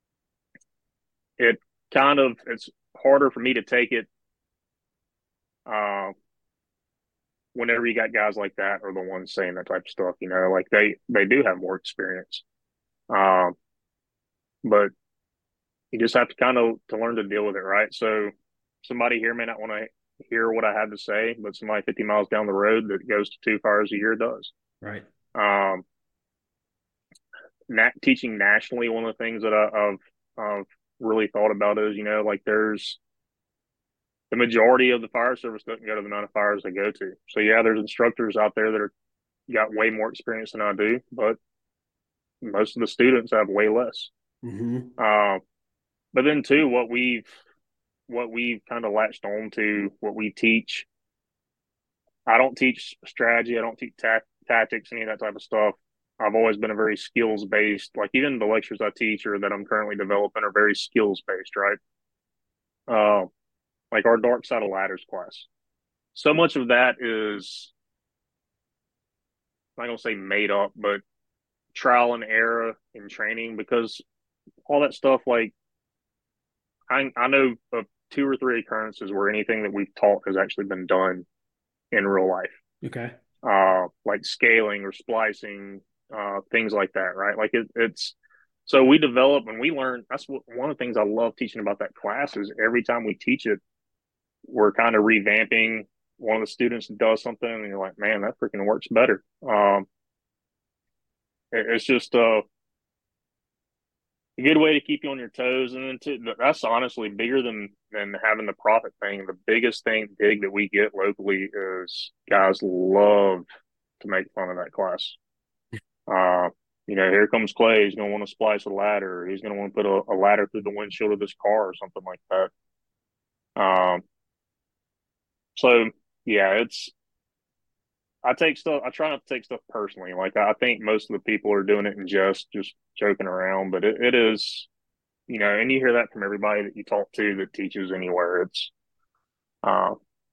Speaker 2: it it's harder for me to take it uh, whenever you got guys like that or the ones saying that type of stuff. Like they do have more experience, um, but you just have to kind of to learn to deal with it, right? So somebody here may not want to hear what I have to say, but somebody 50 miles down the road that goes to 2 fires a year does.
Speaker 1: Right.
Speaker 2: Um, teaching nationally, one of the things that I've really thought about is, like there's the majority of the fire service doesn't go to the amount of fires they go to. So yeah, there's instructors out there that are got way more experience than I do, but most of the students have way less.
Speaker 1: Mm-hmm.
Speaker 2: But then too, what we've kind of latched on to, what we teach. I don't teach strategy. I don't teach tactics, any of that type of stuff. I've always been a very skills based. Like even the lectures I teach or that I'm currently developing are very skills based, right? Uh, like our dark side of ladders class. So much of that is I'm not gonna say made up, but trial and error in training because all that stuff. Like I know of 2 or 3 occurrences where anything that we've taught has actually been done in real life.
Speaker 1: Okay.
Speaker 2: Like scaling or splicing, things like that, right? Like it's so we develop and we learn. That's one of the things I love teaching about that class is every time we teach it, we're kind of revamping. One of the students does something, and you're like, man, that freaking works better. It's just a good way to keep you on your toes, and then that's honestly bigger than having the profit thing. The biggest big that we get locally is guys love to make fun of that class. Uh, here comes Clay. He's going to want to splice a ladder. He's going to want to put a ladder through the windshield of this car or something like that. Um, so yeah, I take stuff. I try not to take stuff personally. Like I think most of the people are doing it in just joking around, but it is, and you hear that from everybody that you talk to that teaches anywhere. Uh,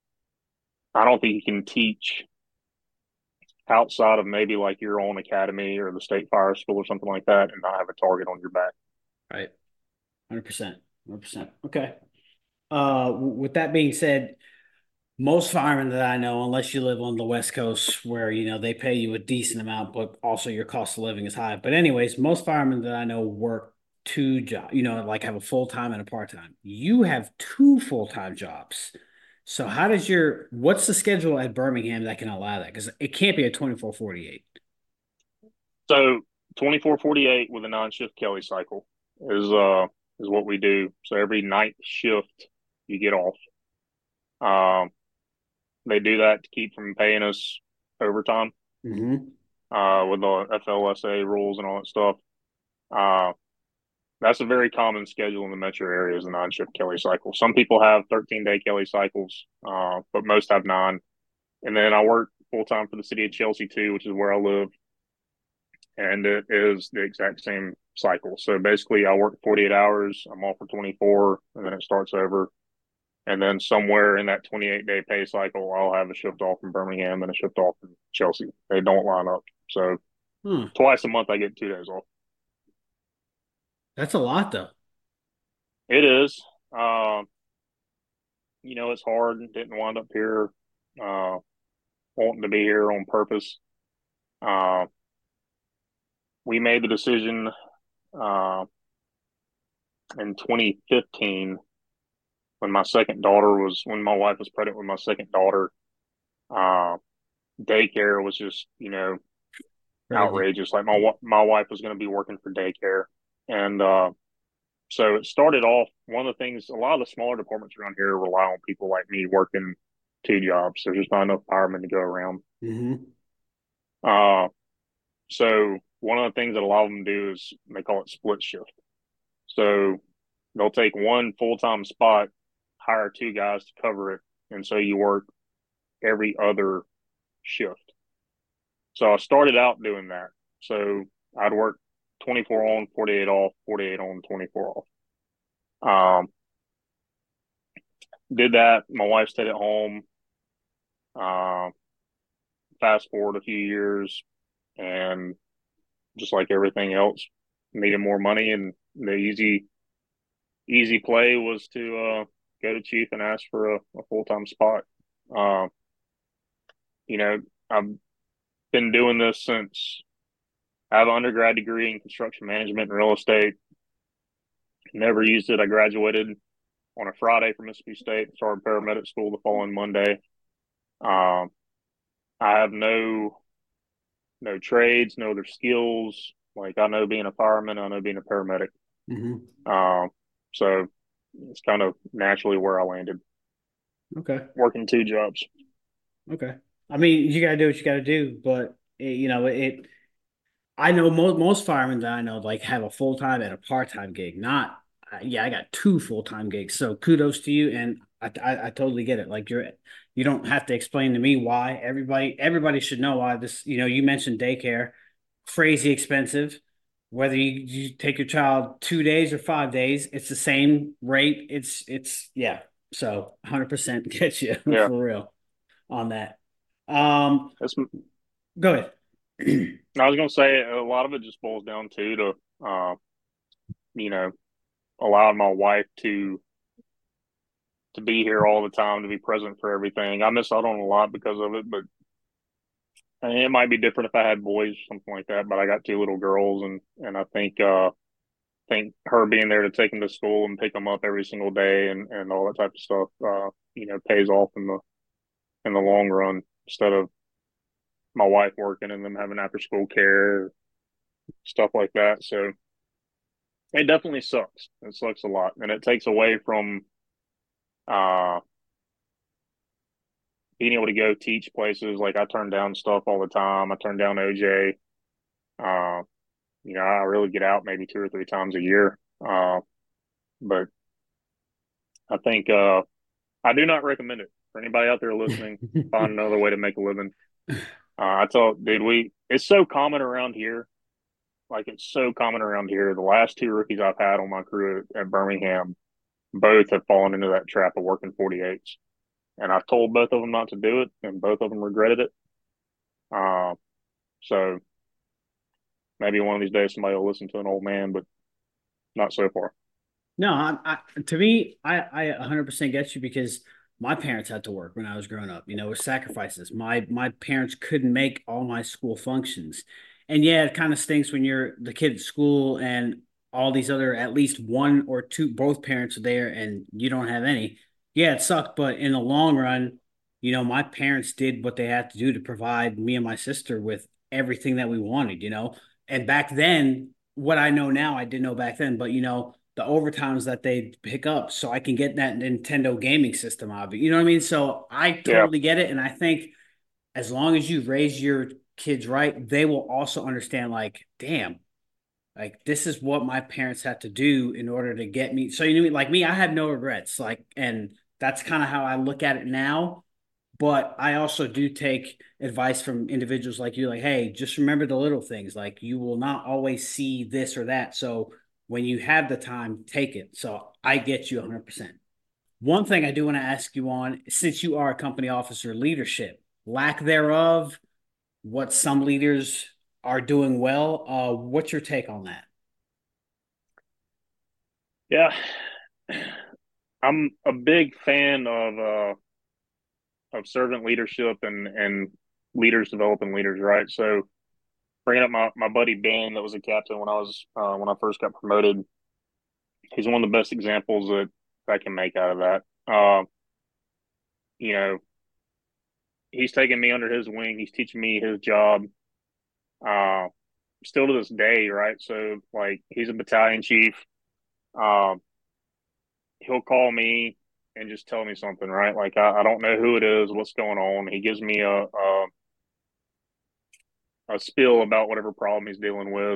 Speaker 2: I don't think you can teach outside of maybe like your own academy or the state fire school or something like that and not have a target on your back.
Speaker 1: Right. 100%. 100%. Okay. With that being said, most firemen that I know, unless you live on the West Coast where, they pay you a decent amount, but also your cost of living is high. But anyways, most firemen that I know work 2 jobs, like have a full-time and a part-time. You have 2 full-time jobs. So what's the schedule at Birmingham that can allow that? Because it can't be a 24/48.
Speaker 2: So 24/48 with a 9 shift Kelly cycle is what we do. So every night shift you get off. Um, they do that to keep from paying us overtime
Speaker 1: Mm-hmm.
Speaker 2: with the FLSA rules and all that stuff. Uh, that's a very common schedule in the metro area is the 9 shift Kelly cycle. Some people have 13-day Kelly cycles, but most have 9. And then I work full time for the city of Chelsea too, which is where I live. And it is the exact same cycle. So basically, I work 48 hours, I'm off for 24, and then it starts over. And then somewhere in that 28-day pay cycle, I'll have a shift off in Birmingham and a shift off in Chelsea. They don't line up. So
Speaker 1: Hmm.
Speaker 2: twice a month, I get 2 days off.
Speaker 1: That's a lot though.
Speaker 2: It is. Um, it's hard. Didn't wind up here uh, wanting to be here on purpose. Uh, we made the decision uh, in 2015 when my wife was pregnant with my second daughter, uh, daycare was just,
Speaker 1: Crazy.
Speaker 2: outrageous. Like my wife was going to be working for daycare, and so it started off. One of the things, a lot of the smaller departments around here rely on people like me working two jobs. There's just not enough firemen to go around.
Speaker 1: Mm-hmm.
Speaker 2: Uh, so one of the things that a lot of them do is they call it split shift. So they'll take one full time spot, hire two guys to cover it, and so you work every other shift. So I started out doing that. So I'd work 24 on, 48 off, 48 on, 24 off. Did that. My wife stayed at home. Uh, Fast forward a few years, and just like everything else, needed more money, and the easy play was to go to chief and ask for a full time spot. Uh, I've been doing this since I have an undergrad degree in construction management and real estate. Never used it. I graduated on a Friday from Mississippi State, started paramedic school the following Monday. Um, I have no trades, no other skills. Like I know being a fireman, I know being a paramedic.
Speaker 1: Mm-hmm.
Speaker 2: Um, so it's kind of naturally where I landed,
Speaker 1: Okay.
Speaker 2: working two jobs.
Speaker 1: Okay. I mean, you gotta do what you gotta do, but I know most firemen that I know like have a full time and a part time gig. Not, yeah, I got two full time gigs. So kudos to you, and I totally get it. Like you don't have to explain to me why. Everybody should know why this. You mentioned daycare, crazy expensive. Whether you take your child 2 days or 5 days, it's the same rate. It's yeah. So 100% get you
Speaker 2: Yeah,
Speaker 1: for real on that. Um,
Speaker 2: that's.
Speaker 1: Go ahead.
Speaker 2: I was gonna say a lot of it just boils down to uh, you know, allowing my wife to be here all the time, to be present for everything. I miss out on a lot because of it, but it might be different if I had boys, something like that. But I got two little girls, and I think her being there to take them to school and pick them up every single day and all that type of stuff, pays off in the long run instead of my wife working and them having after school care, stuff like that. So it definitely sucks. It sucks a lot, and it takes away from uh, being able to go teach places. Like I turn down stuff all the time. I turn down OJ. Uh, I really get out maybe two or three times a year. But I think I do not recommend it for anybody out there listening. Find another way to make a living. I told, dude, it's so common around here. Like it's so common around here. The last two rookies I've had on my crew at Birmingham, both have fallen into that trap of working 48s. And I've told both of them not to do it, and both of them regretted it. Uh, so maybe one of these days somebody will listen to an old man, but not so far.
Speaker 1: No, to me, I 100% get you because my parents had to work when I was growing up. With sacrifices. My parents couldn't make all my school functions, and yeah, it kind of stinks when you're the kid at school and all these other at least one or two, both parents are there and you don't have any. Yeah, it sucked, but in the long run, my parents did what they had to do to provide me and my sister with everything that we wanted. And back then, what I know now, I didn't know back then, but the overtimes that they pick up so I can get that Nintendo gaming system out of it. You know what I mean? So I
Speaker 2: Yeah,
Speaker 1: totally get it. And I think as long as you raise your kids right, they will also understand, like, damn, like this is what my parents had to do in order to get me. So like me, I have no regrets. Like, and that's kind of how I look at it now. But I also do take advice from individuals like you, like, hey, just remember the little things. Like, you will not always see this or that. So when you have the time, take it. So I get you 100%. One thing I do want to ask you on, since you are a company officer, leadership, lack thereof, what some leaders are doing well. What's your take on that?
Speaker 2: yeah. I'm a big fan of servant leadership and leaders developing leaders, right? So bringing up my buddy Ben, that was a captain when I first got promoted. He's one of the best examples that I can make out of that. Uh, you know, he's taking me under his wing. He's teaching me his job. Uh, Still to this day, right? So like he's a battalion chief. Um, he'll call me and just tell me something, right? Like I don't know who it is, what's going on. He gives me a spill about whatever problem he's dealing with.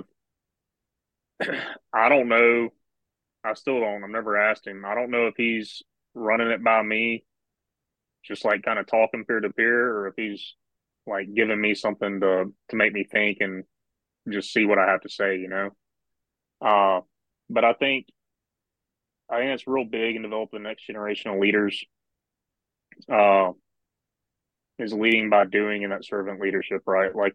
Speaker 2: I don't know. I still don't. I've never asked him. I don't know if he's running it by me, just like kind of talking peer to peer, or if he's like giving me something to make me think and just see what I have to say, you know. Uh, but I think it's real big in developing the next generation of leaders. Uh, is leading by doing in that servant leadership, right? Like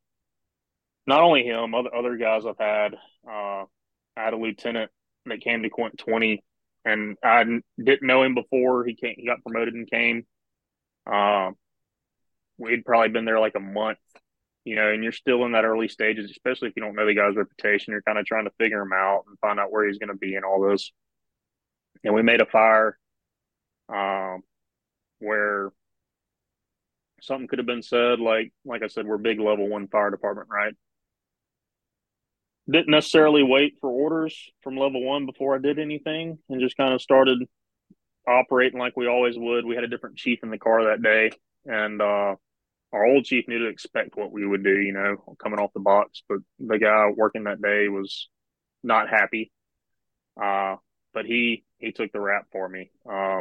Speaker 2: not only him, other guys I've had. I had a lieutenant that came to Quint 20, and I didn't know him before he got promoted and came. Uh, we'd probably been there like a month, you know, and you're still in that early stages, especially if you don't know the guy's reputation. You're kind of trying to figure him out and find out where he's going to be and all this. And we made a fire um, where something could have been said, like I said, we're big level one fire department, right? Didn't necessarily wait for orders from level one before I did anything, and just kind of started operating like we always would. We had a different chief in the car that day, and our old chief knew to expect what we would do, you know, coming off the box. But the guy working that day was not happy. Uh, but he took the rap for me.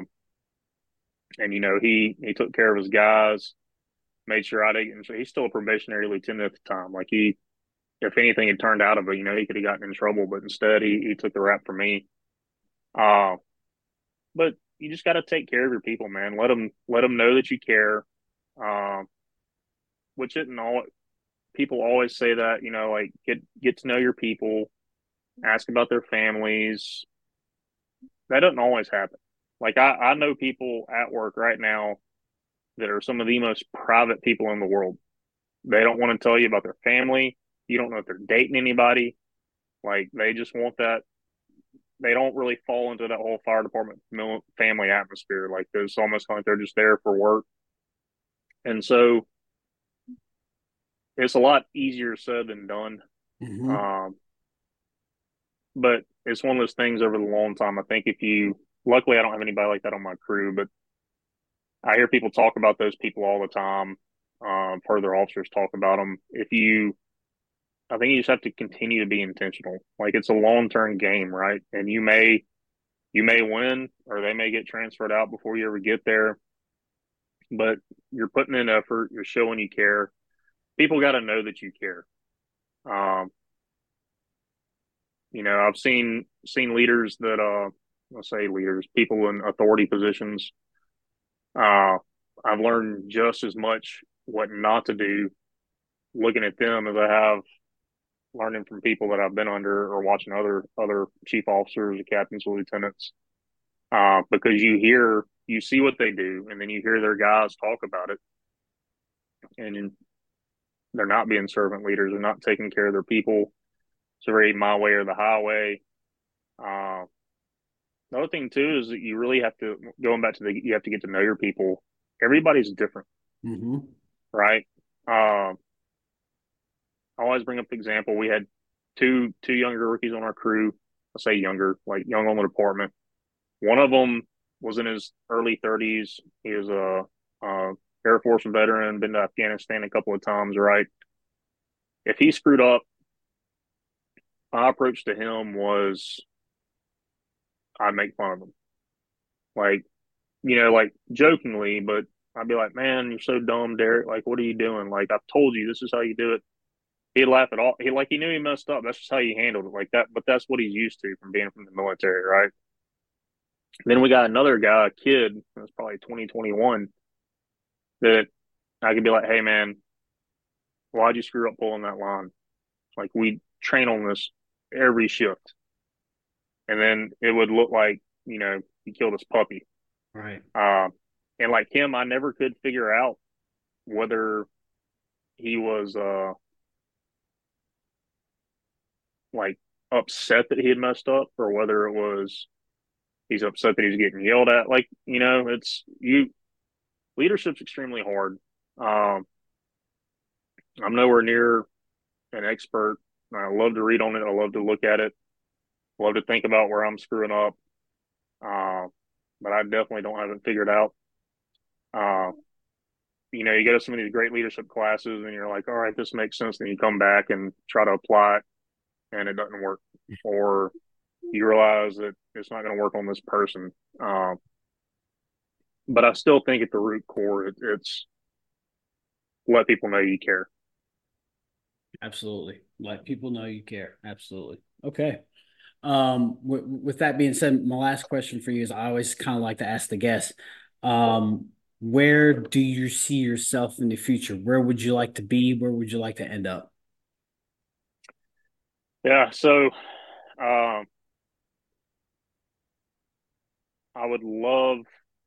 Speaker 2: And you know, he took care of his guys, made sure I didn't. So he's still a probationary lieutenant at the time. Like if anything had turned out of it, you know, he could have gotten in trouble. But instead, he took the rap for me. Uh, but you just got to take care of your people, man. Let them know that you care. Um, which isn't all. People always say that, you know, like get to know your people, ask about their families. That doesn't always happen. Like I know people at work right now that are some of the most private people in the world. They don't want to tell you about their family. You don't know if they're dating anybody. Like they just want that. They don't really fall into that whole fire department family atmosphere. Like it's almost like they're just there for work. And so it's a lot easier said than done.
Speaker 1: Mm-hmm.
Speaker 2: Um, but it's one of those things over the long time. I think if you, luckily, I don't have anybody like that on my crew, but I hear people talk about those people all the time. Further officers talk about them. I think you just have to continue to be intentional. Like it's a long term game, right? And you may win, or they may get transferred out before you ever get there. But you're putting in effort. You're showing you care. People got to know that you care. Um, you know, I've seen leaders that I'll say leaders, people in authority positions. Uh, I've learned just as much what not to do looking at them as I have learning from people that I've been under or watching other chief officers, captains, lieutenants. Because you see what they do, and then you hear their guys talk about it, and they're not being servant leaders. They're not taking care of their people. It's very my way or the highway. Uh, the other thing too is that you really have to going back to you have to get to know your people. Everybody's different,
Speaker 1: Mm-hmm.
Speaker 2: right? I always bring up the example. We had two younger rookies on our crew. I say younger, like young on the department. One of them was in his early 30s. He was a Air Force veteran, been to Afghanistan a couple of times, right? If he screwed up, my approach to him was I'd make fun of him. Like, you know, like jokingly, but I'd be like, man, you're so dumb, Derek. Like, what are you doing? Like, I've told you this is how you do it. He'd laugh at all. He knew he messed up. That's just how you handled it like that. But that's what he's used to from being from the military, right? Then we got another guy, a kid, that's probably 2021, that I could be like, hey, man, why'd you screw up pulling that line? Like, we train on this every shift. And then it would look like, you know, he killed his puppy.
Speaker 1: Right.
Speaker 2: Uh, and like him, I never could figure out whether he was like upset that he had messed up or whether it was He's upset that he's getting yelled at. Like, it's you. Leadership's extremely hard. Um, I'm nowhere near an expert. I love to read on it. I love to look at it. I love to think about where I'm screwing up. Uh, but I definitely don't have it figured out. Uh, you go to some of these great leadership classes and you're like, all right, this makes sense. Then you come back and try to apply it and it doesn't work. Or you realize that it's not going to work on this person. But I still think at the root core, it's let people know you care.
Speaker 1: Absolutely. Let people know you care. Absolutely. Okay. With that being said, my last question for you is I always kind of like to ask the guests, um, where do you see yourself in the future? Where would you like to be? Where would you like to end up?
Speaker 2: Yeah. So um, I would love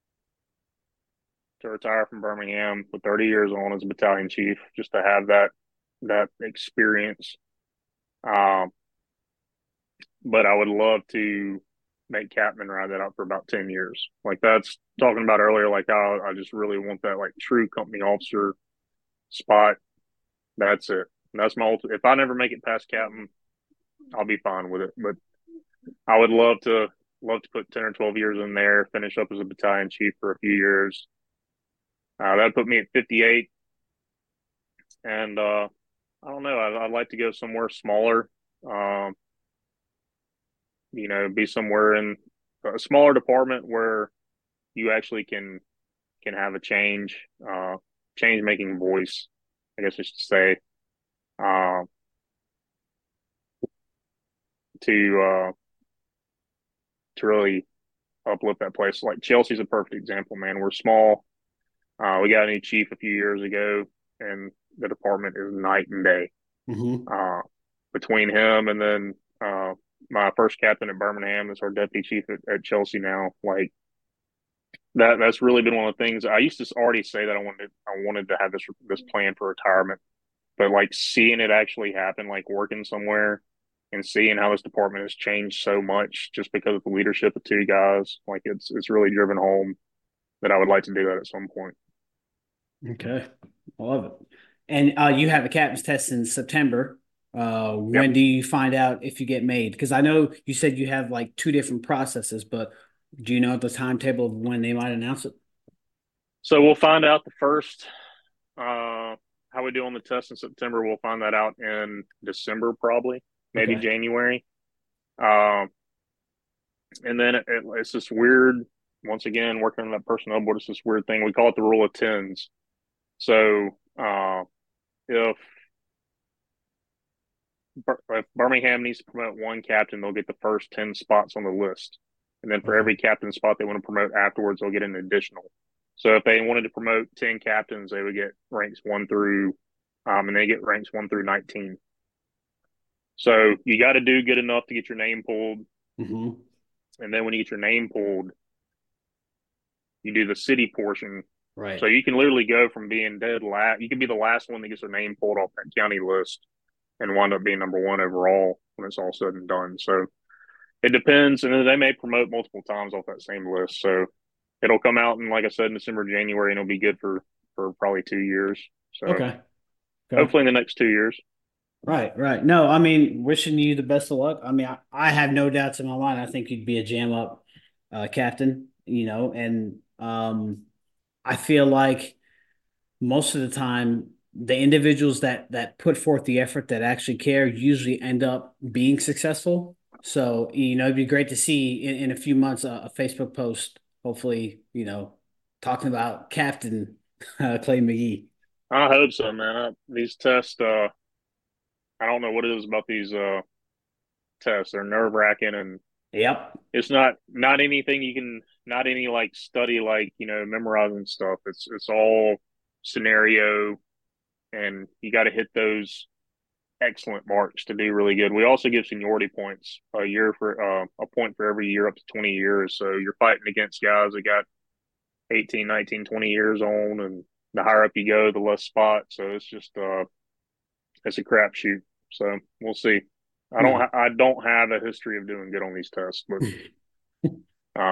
Speaker 2: to retire from Birmingham with 30 years on as a battalion chief, just to have that experience. Um, but I would love to make Captain and ride that out for about 10 years. Like that's talking about earlier, like how I just really want that like true company officer spot. That's it. That's my ultimate. If I never make it past Captain, I'll be fine with it. But I would love to put 10 or 12 years in there, finish up as a battalion chief for a few years. That'd put me at 58. And I don't know. I'd like to go somewhere smaller. Um, be somewhere in a smaller department where you actually can have a change making voice. I guess I should say uh, to to really uplift that place. Like Chelsea's a perfect example, man. We're small. We got a new chief a few years ago, and the department is night and day.
Speaker 1: Mm-hmm.
Speaker 2: Uh, Between him and then my first captain at Birmingham is our deputy chief at Chelsea now. Like that's really been one of the things I used to already say that I wanted to have this plan for retirement, but like seeing it actually happen, like working somewhere and seeing how this department has changed so much just because of the leadership of two guys, like it's really driven home that I would like to do that at some point.
Speaker 1: Okay. I love it. And you have a captain's test in September.
Speaker 2: Yep.
Speaker 1: When do you find out if you get made? Because I know you said you have like two different processes, but do you know the timetable of when they might announce it?
Speaker 2: So we'll find out the first how we do on the test in September. We'll find that out in December, probably, maybe
Speaker 1: Okay.
Speaker 2: January. Um, and then it's this weird. Once again, working on that personnel board, it's this weird thing. We call it the rule of tens. So if if Birmingham needs to promote one captain, they'll get the first 10 spots on the list. And then for
Speaker 1: Okay.
Speaker 2: every captain spot they want to promote afterwards, they'll get an additional. So if they wanted to promote 10 captains, they would get ranks and they get ranks 1 through 19. So you got to do good enough to get your name pulled.
Speaker 1: Mm-hmm.
Speaker 2: And then when you get your name pulled, you do the city portion. So
Speaker 1: Right.
Speaker 2: you can literally go from being dead last. You can be the last one that gets their name pulled off that county list and wind up being number one overall when it's all said and done. So it depends, and they may promote multiple times off that same list. So it'll come out in, like I said, in December, January, and it'll be good for probably 2 years. So
Speaker 1: Okay. Okay.
Speaker 2: hopefully in the next 2 years.
Speaker 1: Right, right. No, I mean, wishing you the best of luck. I mean, I have no doubts in my mind. I think you'd be a jam up captain, and I feel like most of the time the individuals that put forth the effort that actually care usually end up being successful. So, it'd be great to see in a few months a Facebook post, hopefully, talking about Captain Clay McGee.
Speaker 2: I hope so, man. These tests, I don't know what it is about these tests. They're nerve wracking, and
Speaker 1: Yep.
Speaker 2: it's not anything you can, not any like study, like memorizing stuff. It's all scenario, and you got to hit those excellent marks to do really good. We also give seniority points a point for every year up to 20 years. So you're fighting against guys that got 18, 19, 20 years on, and the higher up you go, the less spots. So it's just it's a crapshoot. So we'll see.
Speaker 1: No.
Speaker 2: I don't have a history of doing good on these tests, but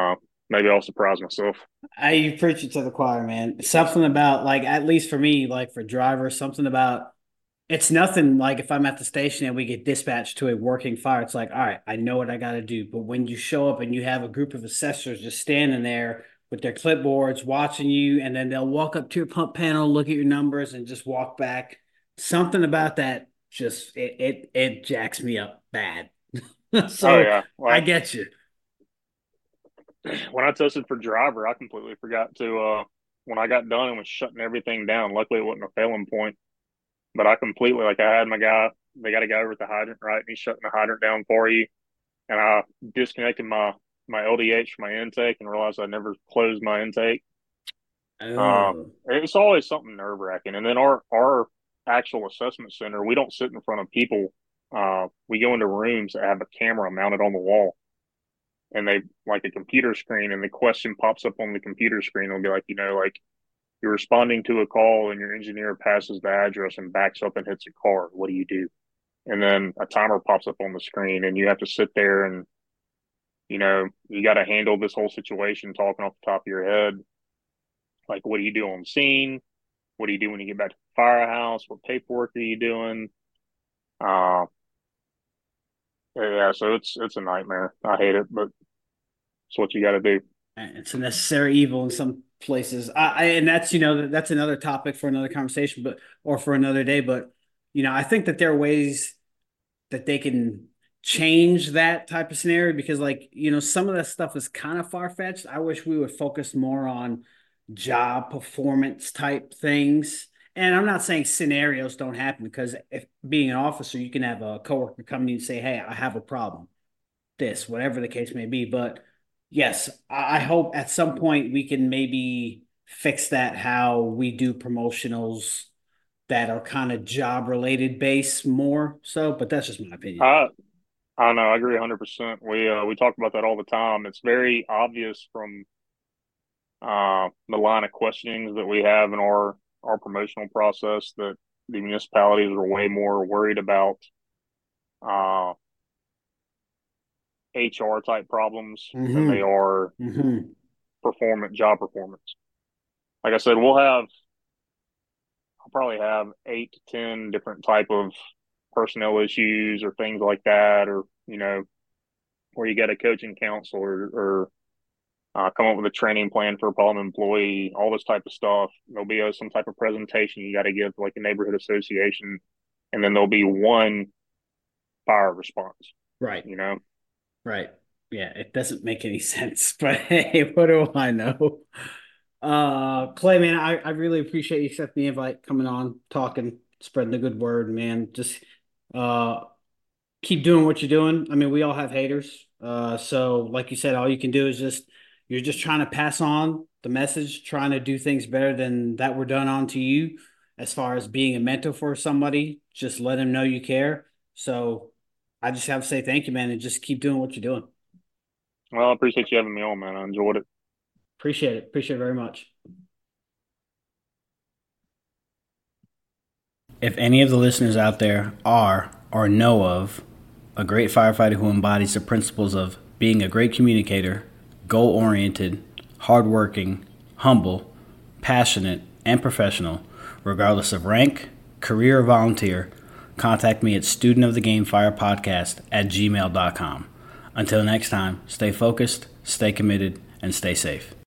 Speaker 2: maybe I'll surprise myself.
Speaker 1: You preach it to the choir, man. Something about like, at least for me, like for drivers, something about it's nothing like if I'm at the station and we get dispatched to a working fire, it's like, all right, I know what I got to do. But when you show up and you have a group of assessors just standing there with their clipboards watching you, and then they'll walk up to your pump panel, look at your numbers, and just walk back. Something about that just it jacks me up bad.
Speaker 2: Oh
Speaker 1: So
Speaker 2: yeah,
Speaker 1: I
Speaker 2: like
Speaker 1: get you.
Speaker 2: when I tested for driver, I completely forgot to when I got done and was shutting everything down. Luckily, it wasn't a failing point, but I completely like I had my guy. They got a guy over at the hydrant, right? And he's shutting the hydrant down for you, and I disconnected my LDH from my intake and realized I never closed my intake.
Speaker 1: Oh.
Speaker 2: It's always something nerve wracking. And then our actual assessment center, we don't sit in front of people. We go into rooms that have a camera mounted on the wall, and they like a computer screen, and the question pops up on the computer screen. It'll be like, like you're responding to a call, and your engineer passes the address and backs up and hits a car. What do you do? And then a timer pops up on the screen, and you have to sit there and you got to handle this whole situation talking off the top of your head. Like, what do you do on scene? What do you do when you get back to the firehouse? What paperwork are you doing? Uh, yeah, so it's a nightmare. I hate it, but it's what you got to do.
Speaker 1: It's a necessary evil in some places. And that's that's another topic for another conversation, but or for another day. But I think that there are ways that they can change that type of scenario because, like, some of that stuff is kind of far fetched. I wish we would focus more on job performance type things. And I'm not saying scenarios don't happen because if being an officer, you can have a coworker come to you and say, "Hey, I have a problem." This, whatever the case may be. But yes, I hope at some point we can maybe fix that how we do promotionals that are kind of job related base more so, but that's just my opinion.
Speaker 2: I I know I agree 100%. We talk about that all the time. It's very obvious from the line of questionings that we have in our promotional process that the municipalities are way more worried about uh, HR type problems than they
Speaker 1: Mm-hmm.
Speaker 2: are
Speaker 1: Mm-hmm.
Speaker 2: job performance. Like I said, I'll probably have 8 to 10 different type of personnel issues or things like that, or where you got a coaching council or come up with a training plan for a problem employee, all this type of stuff. There'll be some type of presentation you got to give, like a neighborhood association, and then there'll be one fire response.
Speaker 1: Right.
Speaker 2: You know,
Speaker 1: Right. Yeah, it doesn't make any sense, but hey, what do I know? Clay, man, I really appreciate you accepting the invite, coming on, talking, spreading the good word, man. Just uh keep doing what you're doing. I mean, we all have haters. So like you said, all you can do is you're just trying to pass on the message, trying to do things better than that were done on to you as far as being a mentor for somebody. Just let them know you care. So I just have to say thank you, man, and just keep doing what you're doing.
Speaker 2: well, I appreciate you having me on, man. I enjoyed it.
Speaker 1: Appreciate it. Appreciate it very much. If any of the listeners out there are or know of a great firefighter who embodies the principles of being a great communicator, goal oriented, hardworking, humble, passionate, and professional, regardless of rank, career, or volunteer, contact me at studentofthegamefirepodcast@gmail.com. Until next time, stay focused, stay committed, and stay safe.